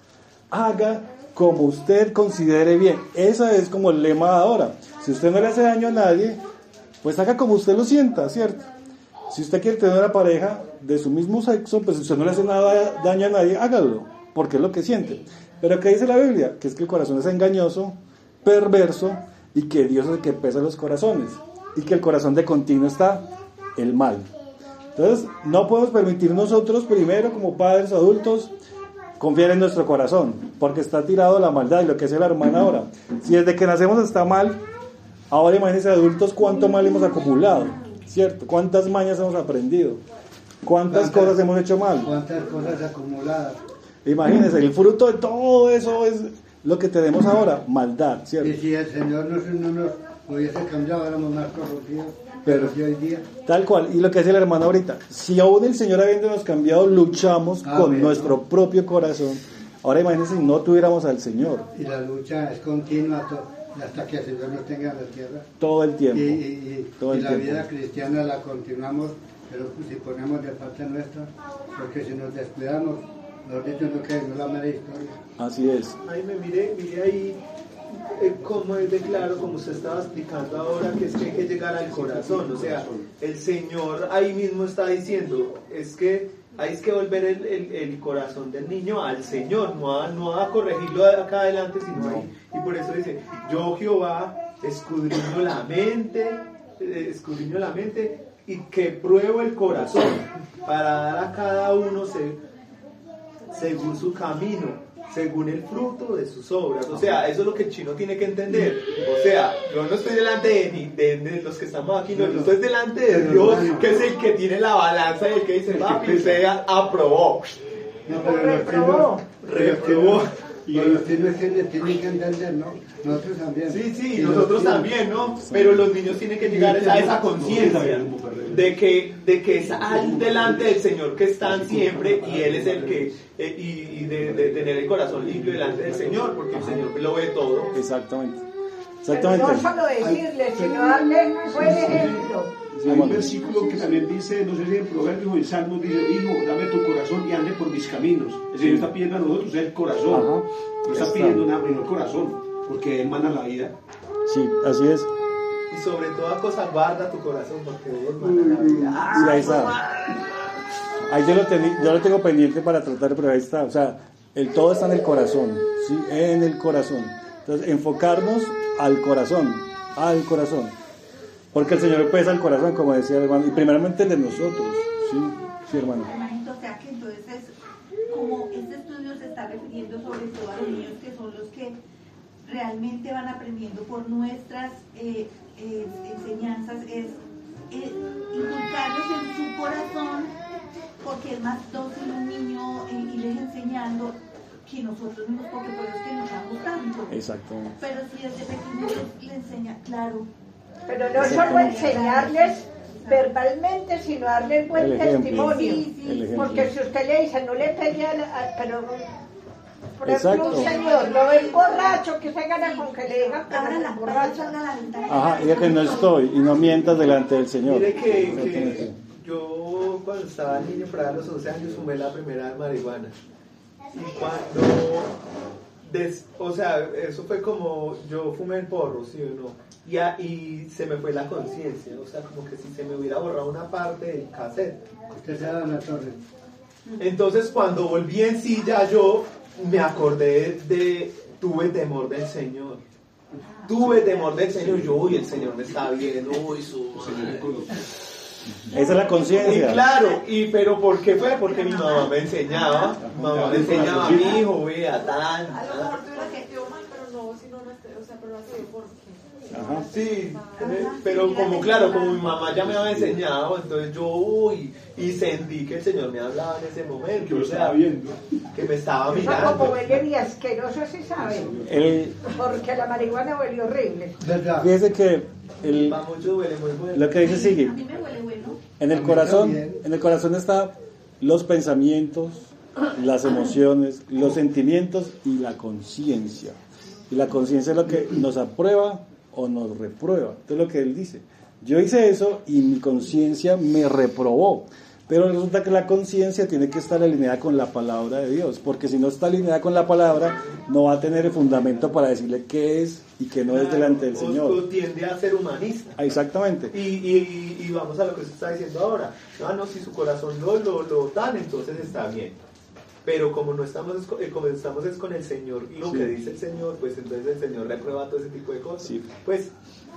haga como usted considere bien. Ese es como el lema de ahora. Si usted no le hace daño a nadie, pues haga como usted lo sienta, ¿cierto? Si usted quiere tener una pareja de su mismo sexo, pues si usted no le hace nada daño a nadie, hágalo, porque es lo que siente. Pero ¿qué dice la Biblia? Que es que el corazón es engañoso, perverso, y que Dios es el que pesa los corazones, y que el corazón de continuo está el mal. Entonces, no podemos permitir nosotros, primero, como padres adultos, confiar en nuestro corazón, porque está tirado la maldad, y lo que hace la hermana ahora. Si desde que nacemos está mal, ahora imagínense adultos cuánto mal hemos acumulado, ¿cierto? Cuántas mañas hemos aprendido, cuántas cosas hemos hecho mal. Cuántas cosas acumuladas. Imagínense, el fruto de todo eso es lo que tenemos ahora, maldad, ¿cierto? Y si el Señor no, no nos hubiese cambiado, éramos más corrompidos. Pero si hoy día... Tal cual, y lo que dice la hermana ahorita, si aún el Señor habiéndonos cambiado, luchamos ah, con bueno. nuestro propio corazón, ahora imagínense si no tuviéramos al Señor. Y la lucha es continua hasta que el Señor nos tenga en la tierra. Todo el tiempo. Y, y, y, todo y el la tiempo. vida cristiana la continuamos, pero si ponemos de parte nuestra, porque si nos descuidamos, los dichos no quedan, no la mala historia. Así es. Ay, me mire, mire ahí eh, cómo es de claro, como usted estaba explicando ahora, que es que hay que llegar al corazón. O sea, el Señor ahí mismo está diciendo, es que hay que volver el, el, el corazón del niño al Señor, no a, no a corregirlo de acá adelante, sino ahí. Y por eso dice, yo Jehová escudriño la mente, eh, escudriño la mente y que pruebo el corazón para dar a cada uno se, según su camino, según el fruto de sus obras. O sea, eso es lo que el chino tiene que entender. O sea, yo no estoy delante de, de, de los que estamos aquí, no, yo estoy delante de Dios, que es el que tiene la balanza y el que dice, papi, usted aprobó. No, pero reprobó. Reprobó. Y los niños tienen que entender, ¿no? Nosotros también. Sí, sí, nosotros también, ¿no? Pero los niños tienen que llegar a esa conciencia de que, de que es al delante del Señor que están siempre y Él es el que, eh, y, y de, de tener el corazón limpio delante del Señor, porque el Señor lo ve todo. Exactamente. Exactamente. Pero no solo decirle, sino darle buen ejemplo. Hay un versículo que también dice, no sé si en Proverbios o en Salmos, dice, hijo, dame tu corazón y ande por mis caminos. El Señor está pidiendo a nosotros el corazón. Ajá. No está pidiendo nada, sino el corazón, porque Él manda la vida. Sí, así es. Y sobre toda cosa guarda tu corazón, porque Dios manda la vida. ¡Ah, ahí está! Ahí yo lo, tení, yo lo tengo pendiente para tratar, pero ahí está. O sea, el todo está en el corazón, ¿sí? En el corazón. Entonces, enfocarnos al corazón, al corazón. Porque el Señor pesa el corazón, como decía el hermano, y primeramente el de nosotros. Sí, sí, hermano. O sea que entonces es como este estudio se está refiriendo sobre todo a los niños que son los que realmente van aprendiendo por nuestras eh, eh, enseñanzas, es eh, inculcarlos en su corazón, porque es más dócil un niño eh, irles enseñando que nosotros mismos, porque por eso es que nos damos tanto. Exactamente. Pero si desde pequeños le enseña, claro. Pero no solo enseñarles verbalmente, sino darles buen El ejemplo. testimonio. Sí, sí, El ejemplo. Porque si usted le dice, no le pegue a, la- a- pero por ejemplo, Exacto. un señor lo ve borracho, que se gana con que le diga que Abra es la borracho. salga a la ventana. Ajá, ya que no estoy y no mientas delante del Señor. Mire que, que Exactamente. yo cuando estaba niño, para los once años, fumé la primera marihuana. Y cuando, des- o sea, eso fue como, yo fumé el porro, ¿sí o no? Y, a- y se me fue la conciencia, o sea, como que si se me hubiera borrado una parte del cassette. Usted se da la torre. Entonces cuando volví en sí, ya yo me acordé de, tuve temor del Señor. Tuve temor del Señor, yo, uy, el Señor me está viendo, uy, su madre. Esa es la Y conciencia. claro, y pero ¿por qué fue? Porque mi mamá me enseñaba, mamá me enseñaba a mi hijo, vea, tan, A lo tan. mejor tú la que mal, pero no, si no, no esté, o sea, pero hace porque. Ajá. Sí, pero como claro, como mi mamá ya me había enseñado, entonces yo, uy, y sentí que el Señor me hablaba en ese momento, Que lo o sea, estaba viendo. que me estaba Eso como mirando. huele y asqueroso, sí sabe. El, Porque la marihuana huele horrible. ¿Verdad? fíjese que el, Va mucho, duele muy bueno. lo que dice sigue. A mí me huele bueno. En el corazón, en el corazón está los pensamientos, las emociones, los sentimientos y la conciencia. Y la conciencia es lo que nos aprueba o nos reprueba. Esto es lo que él dice. Yo hice eso y mi conciencia me reprobó. Pero resulta que la conciencia tiene que estar alineada con la palabra de Dios, porque si no está alineada con la palabra, no va a tener el fundamento para decirle qué es y qué no es delante del O- Señor. o tiende a ser humanista. Ah, exactamente. Y, y, y vamos a lo que se está diciendo ahora. No, no, si su corazón lo, lo, lo dan, entonces está bien. Pero como no estamos, es co- eh, como estamos es con el Señor y lo Sí. que dice el Señor, pues entonces el Señor reprueba todo ese tipo de cosas. Sí. Pues,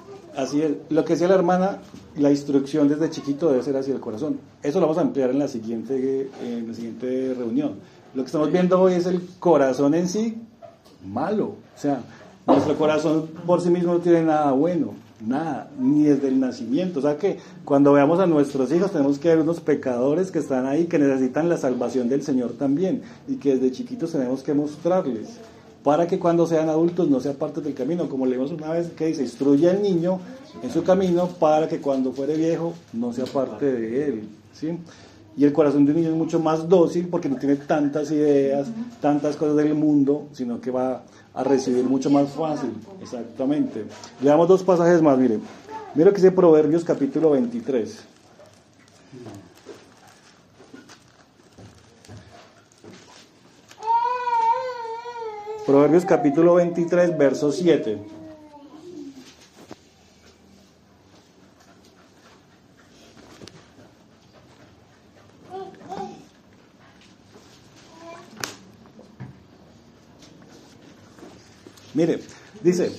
Así es, lo que decía la hermana, la instrucción desde chiquito debe ser hacia el corazón. Eso lo vamos a ampliar en la siguiente, en la siguiente reunión. Lo que estamos viendo hoy es el corazón en sí malo. O sea, nuestro corazón por sí mismo no tiene nada bueno, nada, ni desde el nacimiento. O sea que cuando veamos a nuestros hijos tenemos que ver unos pecadores que están ahí, que necesitan la salvación del Señor también, y que desde chiquitos tenemos que mostrarles, para que cuando sean adultos no se aparten del camino, como leímos una vez que dice, instruye al niño en su camino para que cuando fuere viejo no se aparte de él, ¿sí? Y el corazón de un niño es mucho más dócil porque no tiene tantas ideas, tantas cosas del mundo, sino que va a recibir mucho más fácil, exactamente. Le damos dos pasajes más, mire, mire lo que dice Proverbios capítulo veintitrés. Proverbios capítulo veintitrés, verso siete. Mire, dice,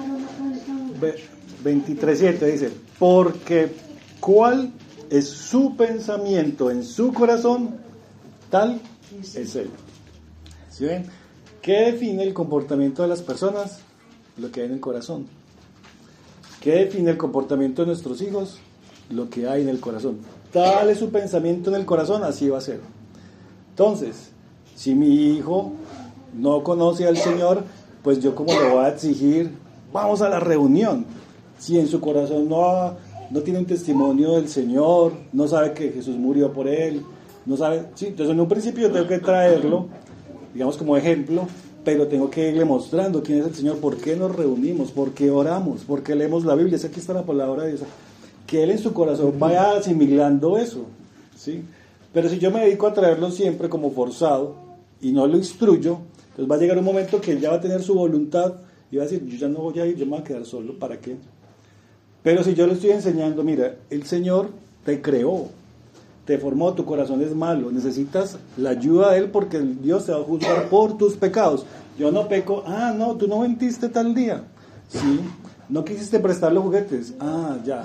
veintitrés siete dice, porque cuál es su pensamiento en su corazón, tal es él. ¿Sí ven? ¿Qué define el comportamiento de las personas? Lo que hay en el corazón. ¿Qué define el comportamiento de nuestros hijos? Lo que hay en el corazón. Tal es su pensamiento en el corazón, así va a ser. Entonces, si mi hijo no conoce al Señor, pues yo como le voy a exigir, vamos a la reunión. Si en su corazón no, no tiene un testimonio del Señor, no sabe que Jesús murió por él, no sabe, sí, entonces en un principio tengo que traerlo, digamos como ejemplo, pero tengo que irle mostrando quién es el Señor, por qué nos reunimos, por qué oramos, por qué leemos la Biblia, aquí está la palabra de Dios, que él en su corazón vaya asimilando eso, ¿sí? Pero si yo me dedico a traerlo siempre como forzado y no lo instruyo, entonces va a llegar un momento que él ya va a tener su voluntad y va a decir, yo ya no voy a ir, yo me voy a quedar solo, ¿para qué? Pero si yo le estoy enseñando, mira, el Señor te creó, te formó, tu corazón es malo, necesitas la ayuda de Él porque Dios te va a juzgar por tus pecados. Yo no peco, ah, no, tú no mentiste tal día, sí, no quisiste prestar los juguetes, ah, ya,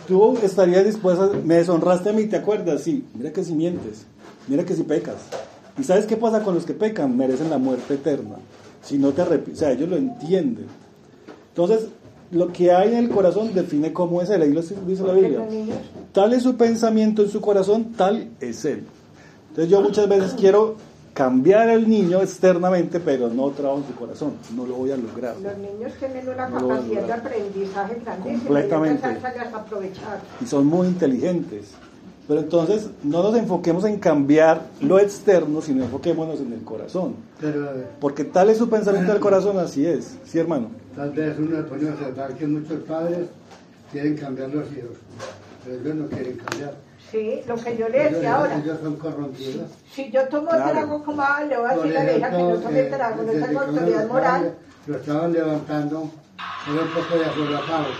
tú estarías dispuesto, a, me deshonraste a mí, ¿te acuerdas? Sí, mira que si mientes, mira que si pecas. ¿Y sabes qué pasa con los que pecan? Merecen la muerte eterna. Si no te arrepientes, o sea, ellos lo entienden. Entonces, lo que hay en el corazón define cómo es él. Ahí lo dice la Biblia. Tal es su pensamiento en su corazón, tal es él. Entonces yo muchas veces quiero cambiar al niño externamente, pero no trabajo en su corazón. No lo voy a lograr. Los niños tienen una No lo capacidad de aprendizaje grandísima. Completamente. Y hay que saberlas aprovechar. Y son muy inteligentes. Pero entonces no nos enfoquemos en cambiar lo externo, sino enfoquémonos en el corazón. Pero, Porque tal es su pensamiento del corazón, así es. ¿Sí, hermano? tal vez uno se pone a observar que muchos padres quieren cambiar los hijos, pero ellos no quieren cambiar. Sí, lo que yo le Ellos, decía ahora. ellos son corrompidos. Si yo tomo Claro. trago, como ah, le voy a Por decir a la hija que no ejemplo, tome eh, trago, no desde tengo que uno autoridad lo moral. estaban- Lo estaban levantando, era un poco de asolatados.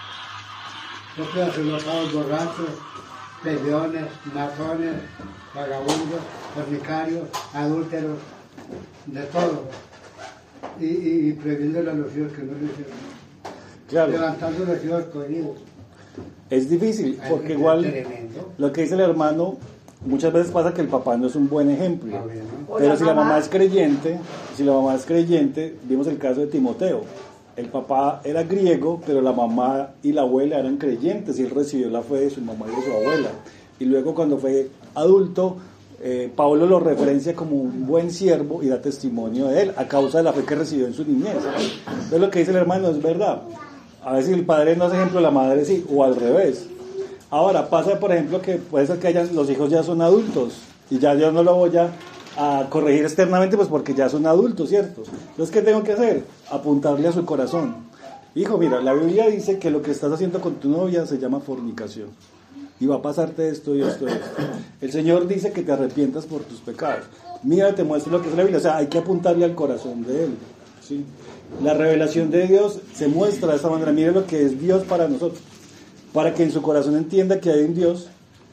Un poco de asolatados, borrachos, peleones, matones, vagabundos, fornicarios, adúlteros, de todo. Y, y, y prohibiéndole a los hijos que no lo hicieron. Claro. Levantando los hijos cohibidos. Es difícil, porque Es igual tremendo. lo que dice el hermano, muchas veces pasa que el papá no es un buen ejemplo. Ah, bueno. O Pero la si la mamá. mamá es creyente, si la mamá es creyente, vimos el caso de Timoteo. El papá era griego, pero la mamá y la abuela eran creyentes y él recibió la fe de su mamá y de su abuela. Y luego cuando fue adulto, eh, Pablo lo referencia como un buen siervo y da testimonio de él a causa de la fe que recibió en su niñez. Entonces lo que dice el hermano es verdad. A veces el padre no es ejemplo, la madre sí, o al revés. Ahora pasa, por ejemplo, que puede ser que hayan, los hijos ya son adultos y ya yo no lo voy a, a corregir externamente, pues porque ya son adultos, ¿cierto? Entonces, ¿qué tengo que hacer? Apuntarle a su corazón. Hijo, mira, la Biblia dice que lo que estás haciendo con tu novia se llama fornicación. Y va a pasarte esto y esto y esto. El Señor dice que te arrepientas por tus pecados. Mira, te muestro lo que es la Biblia. O sea, hay que apuntarle al corazón de Él. ¿Sí? La revelación de Dios se muestra de esta manera. Mire lo que es Dios para nosotros. Para que en su corazón entienda que hay un Dios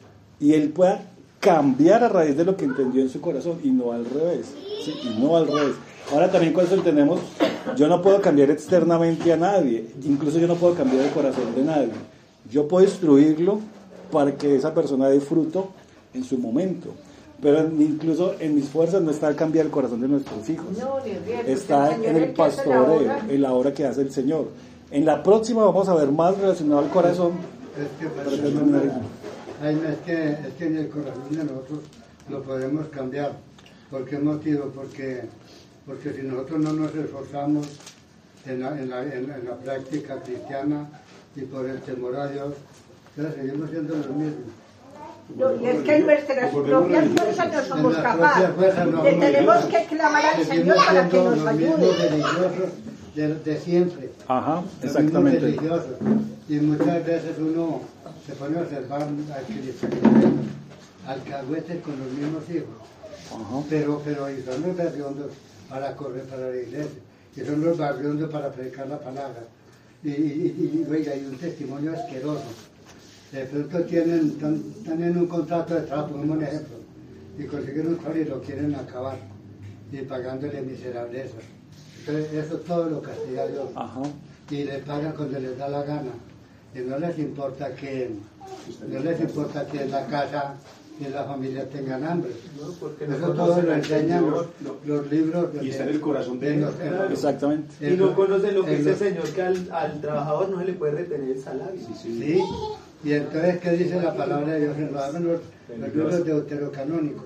y Él pueda cambiar a raíz de lo que entendió en su corazón y no al revés. ¿Sí? Y no al revés. Ahora también con eso entendemos, yo no puedo cambiar externamente a nadie. Incluso yo no puedo cambiar el corazón de nadie. Yo puedo instruirlo para que esa persona dé fruto en su momento. Pero en- incluso en mis fuerzas no está cambiar el corazón de nuestros hijos. No, ni riesgo, Está el Señor en es el el que hace la pastoreo, obra. en la obra que hace el Señor. En la próxima vamos a ver más relacionado al corazón. Es que, Pero pues, que es, no me diga. Ay, es, que, es que en el corazón de nosotros lo podemos cambiar. ¿Por qué motivo? Porque, porque si nosotros no nos esforzamos en la, en la, en la, en la práctica cristiana y por el temor a Dios, entonces seguimos siendo los mismos. No, y es que en nuestras propias fuerzas no somos En las propias capaces. fuerzas no Le somos tenemos capaces. que clamar al Señor Seguimos para que siendo nos los mismos ayude. religiosos de, de siempre. Ajá, Los mismos exactamente. religiosos. Y muchas veces uno se pone a observar al cristiano, alcahuetes con los mismos hijos. Ajá. Pero, pero y son los barriondos para correr para la iglesia. Y son los barriondos para predicar la palabra. Y, y, y, oiga, hay un testimonio asqueroso. De pronto tienen, están, están en un contrato de trabajo, como un ejemplo, y consiguen un trabajo y lo quieren acabar, y pagándole miserablezas. Entonces, eso todo lo castiga Dios. Ajá. Y les pagan cuando les da la gana. Y no les importa que, no les importa que en la casa y en la familia tengan hambre. No, porque no Eso todo conocen lo al enseñan Señor. los, los libros. Y está en el corazón de los- ellos. en los- Exactamente. Y no conocen lo que en dice los- el Señor, que al, al trabajador no se le puede retener el salario. Sí, y entonces, ¿qué dice la palabra de Dios? En los, los, los libros deuterocanónicos.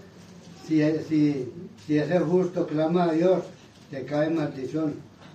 Si, si, si ese justo clama a Dios, te cae maldición.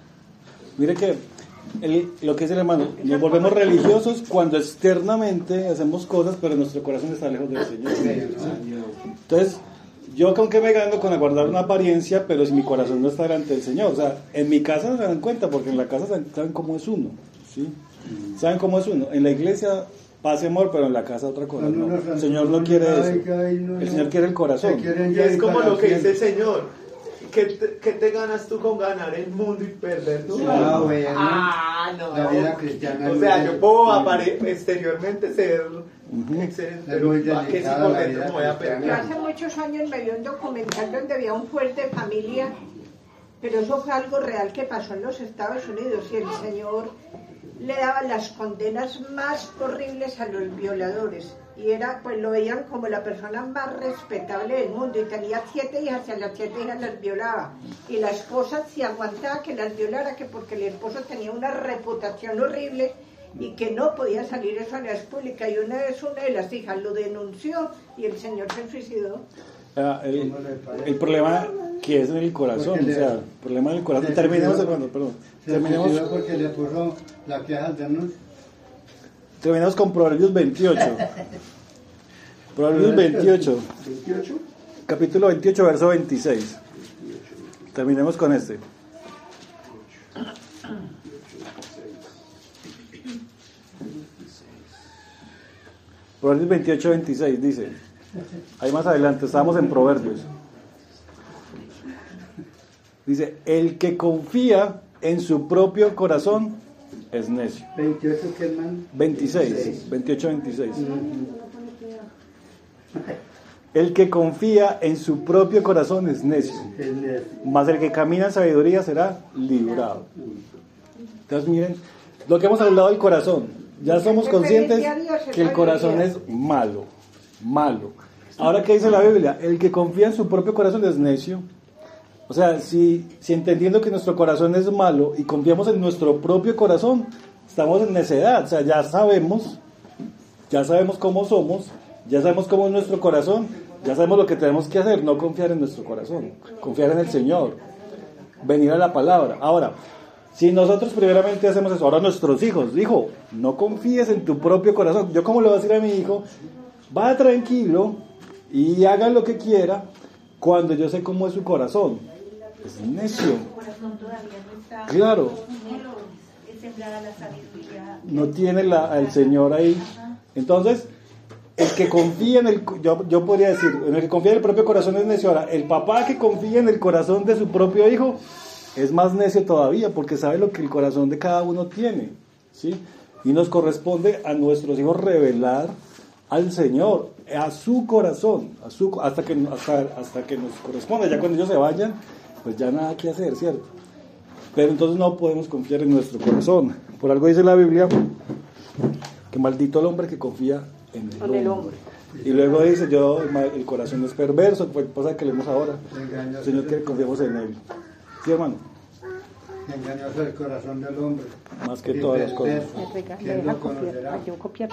Mire que el- lo que dice el hermano, nos volvemos religiosos cuando externamente hacemos cosas, pero nuestro corazón está lejos del Señor. Entonces, yo con qué me gano con aguardar una apariencia, pero si mi corazón no está delante del Señor. O sea, en mi casa se dan cuenta, porque en la casa saben cómo es uno. ¿Sí? Saben cómo es uno. En la iglesia paz y amor, pero en la casa otra cosa. Cuando No. uno- El Señor no quiere Ay, eso. ay, no, El no. Señor quiere el corazón. Se quieren Y ya es ir como para lo que dice el siempre. Señor. ¿Qué te, qué te ganas tú con ganar el mundo y perder tu Ah, alma? bueno. Ah, no. La vida cristiana O es sea, muy yo puedo delicada. apare- exteriormente ser excelente, Es pero muy ¿para qué si delicada por la dentro vida me voy a cristiana. Yo perder? hace muchos años me vi un documental donde había un fuerte de familia, pero eso fue algo real que pasó en los Estados Unidos y el señor le daban las condenas más horribles a los violadores. Y era, pues lo veían como la persona más respetable del mundo. Y tenía siete hijas, y a las siete hijas las violaba. Y la esposa se aguantaba que las violara, que porque el esposo tenía una reputación horrible y que no podía salir eso a la pública. Y una vez una de las hijas lo denunció y el señor se suicidó. Ah, el, el problema que es en el corazón, o sea, el problema del corazón. Terminemos, hermano, perdón. Terminemos porque le puso la queja al denuncio. Terminamos con Proverbios veintiocho. Proverbios veintiocho. ¿veintiocho? Capítulo veintiocho, verso veintiséis. Terminemos con este. Proverbios veintiocho, veintiséis dice. Ahí más adelante, estamos en Proverbios. Dice, el que confía en su propio corazón es necio. veintiocho, ¿qué hermano? veintiséis, veintiocho, veintiséis. El que confía en su propio corazón es necio, mas el que camina en sabiduría será librado. Entonces miren, lo que hemos hablado del corazón, ya somos conscientes que el corazón es malo, malo. Ahora, ¿qué dice la Biblia? El que confía en su propio corazón es necio. O sea, si, si entendiendo que nuestro corazón es malo y confiamos en nuestro propio corazón, estamos en necedad. O sea, ya sabemos, ya sabemos cómo somos, ya sabemos cómo es nuestro corazón, ya sabemos lo que tenemos que hacer, no confiar en nuestro corazón, confiar en el Señor, venir a la palabra. Ahora, si nosotros primeramente hacemos eso, ahora nuestros hijos, hijo, no confíes en tu propio corazón. Yo como le voy a decir a mi hijo, va tranquilo y haga lo que quiera cuando yo sé cómo es su corazón. Es necio. Su corazón todavía no está. Claro. Es sembrada la sabiduría. No tiene la, al Señor ahí. Entonces, el que confía en el, yo, yo podría decir, en el que confía en el propio corazón es necio. Ahora, el papá que confía en el corazón de su propio hijo es más necio todavía, porque sabe lo que el corazón de cada uno tiene, ¿sí? Y nos corresponde a nuestros hijos revelar al Señor, a su corazón, a su, hasta que hasta, hasta que nos corresponda. Ya cuando ellos se vayan, pues ya nada que hacer, ¿cierto? Pero entonces no podemos confiar en nuestro corazón. Por algo dice la Biblia que maldito el hombre que confía en el, hombre. el hombre. Y luego dice, yo, el corazón es perverso, pues pasa que leemos ahora, el Señor quiere que confiemos en él. ¿Sí, hermano? Engañoso el corazón del hombre. Más que todas las cosas. ¿Quién lo conocerá?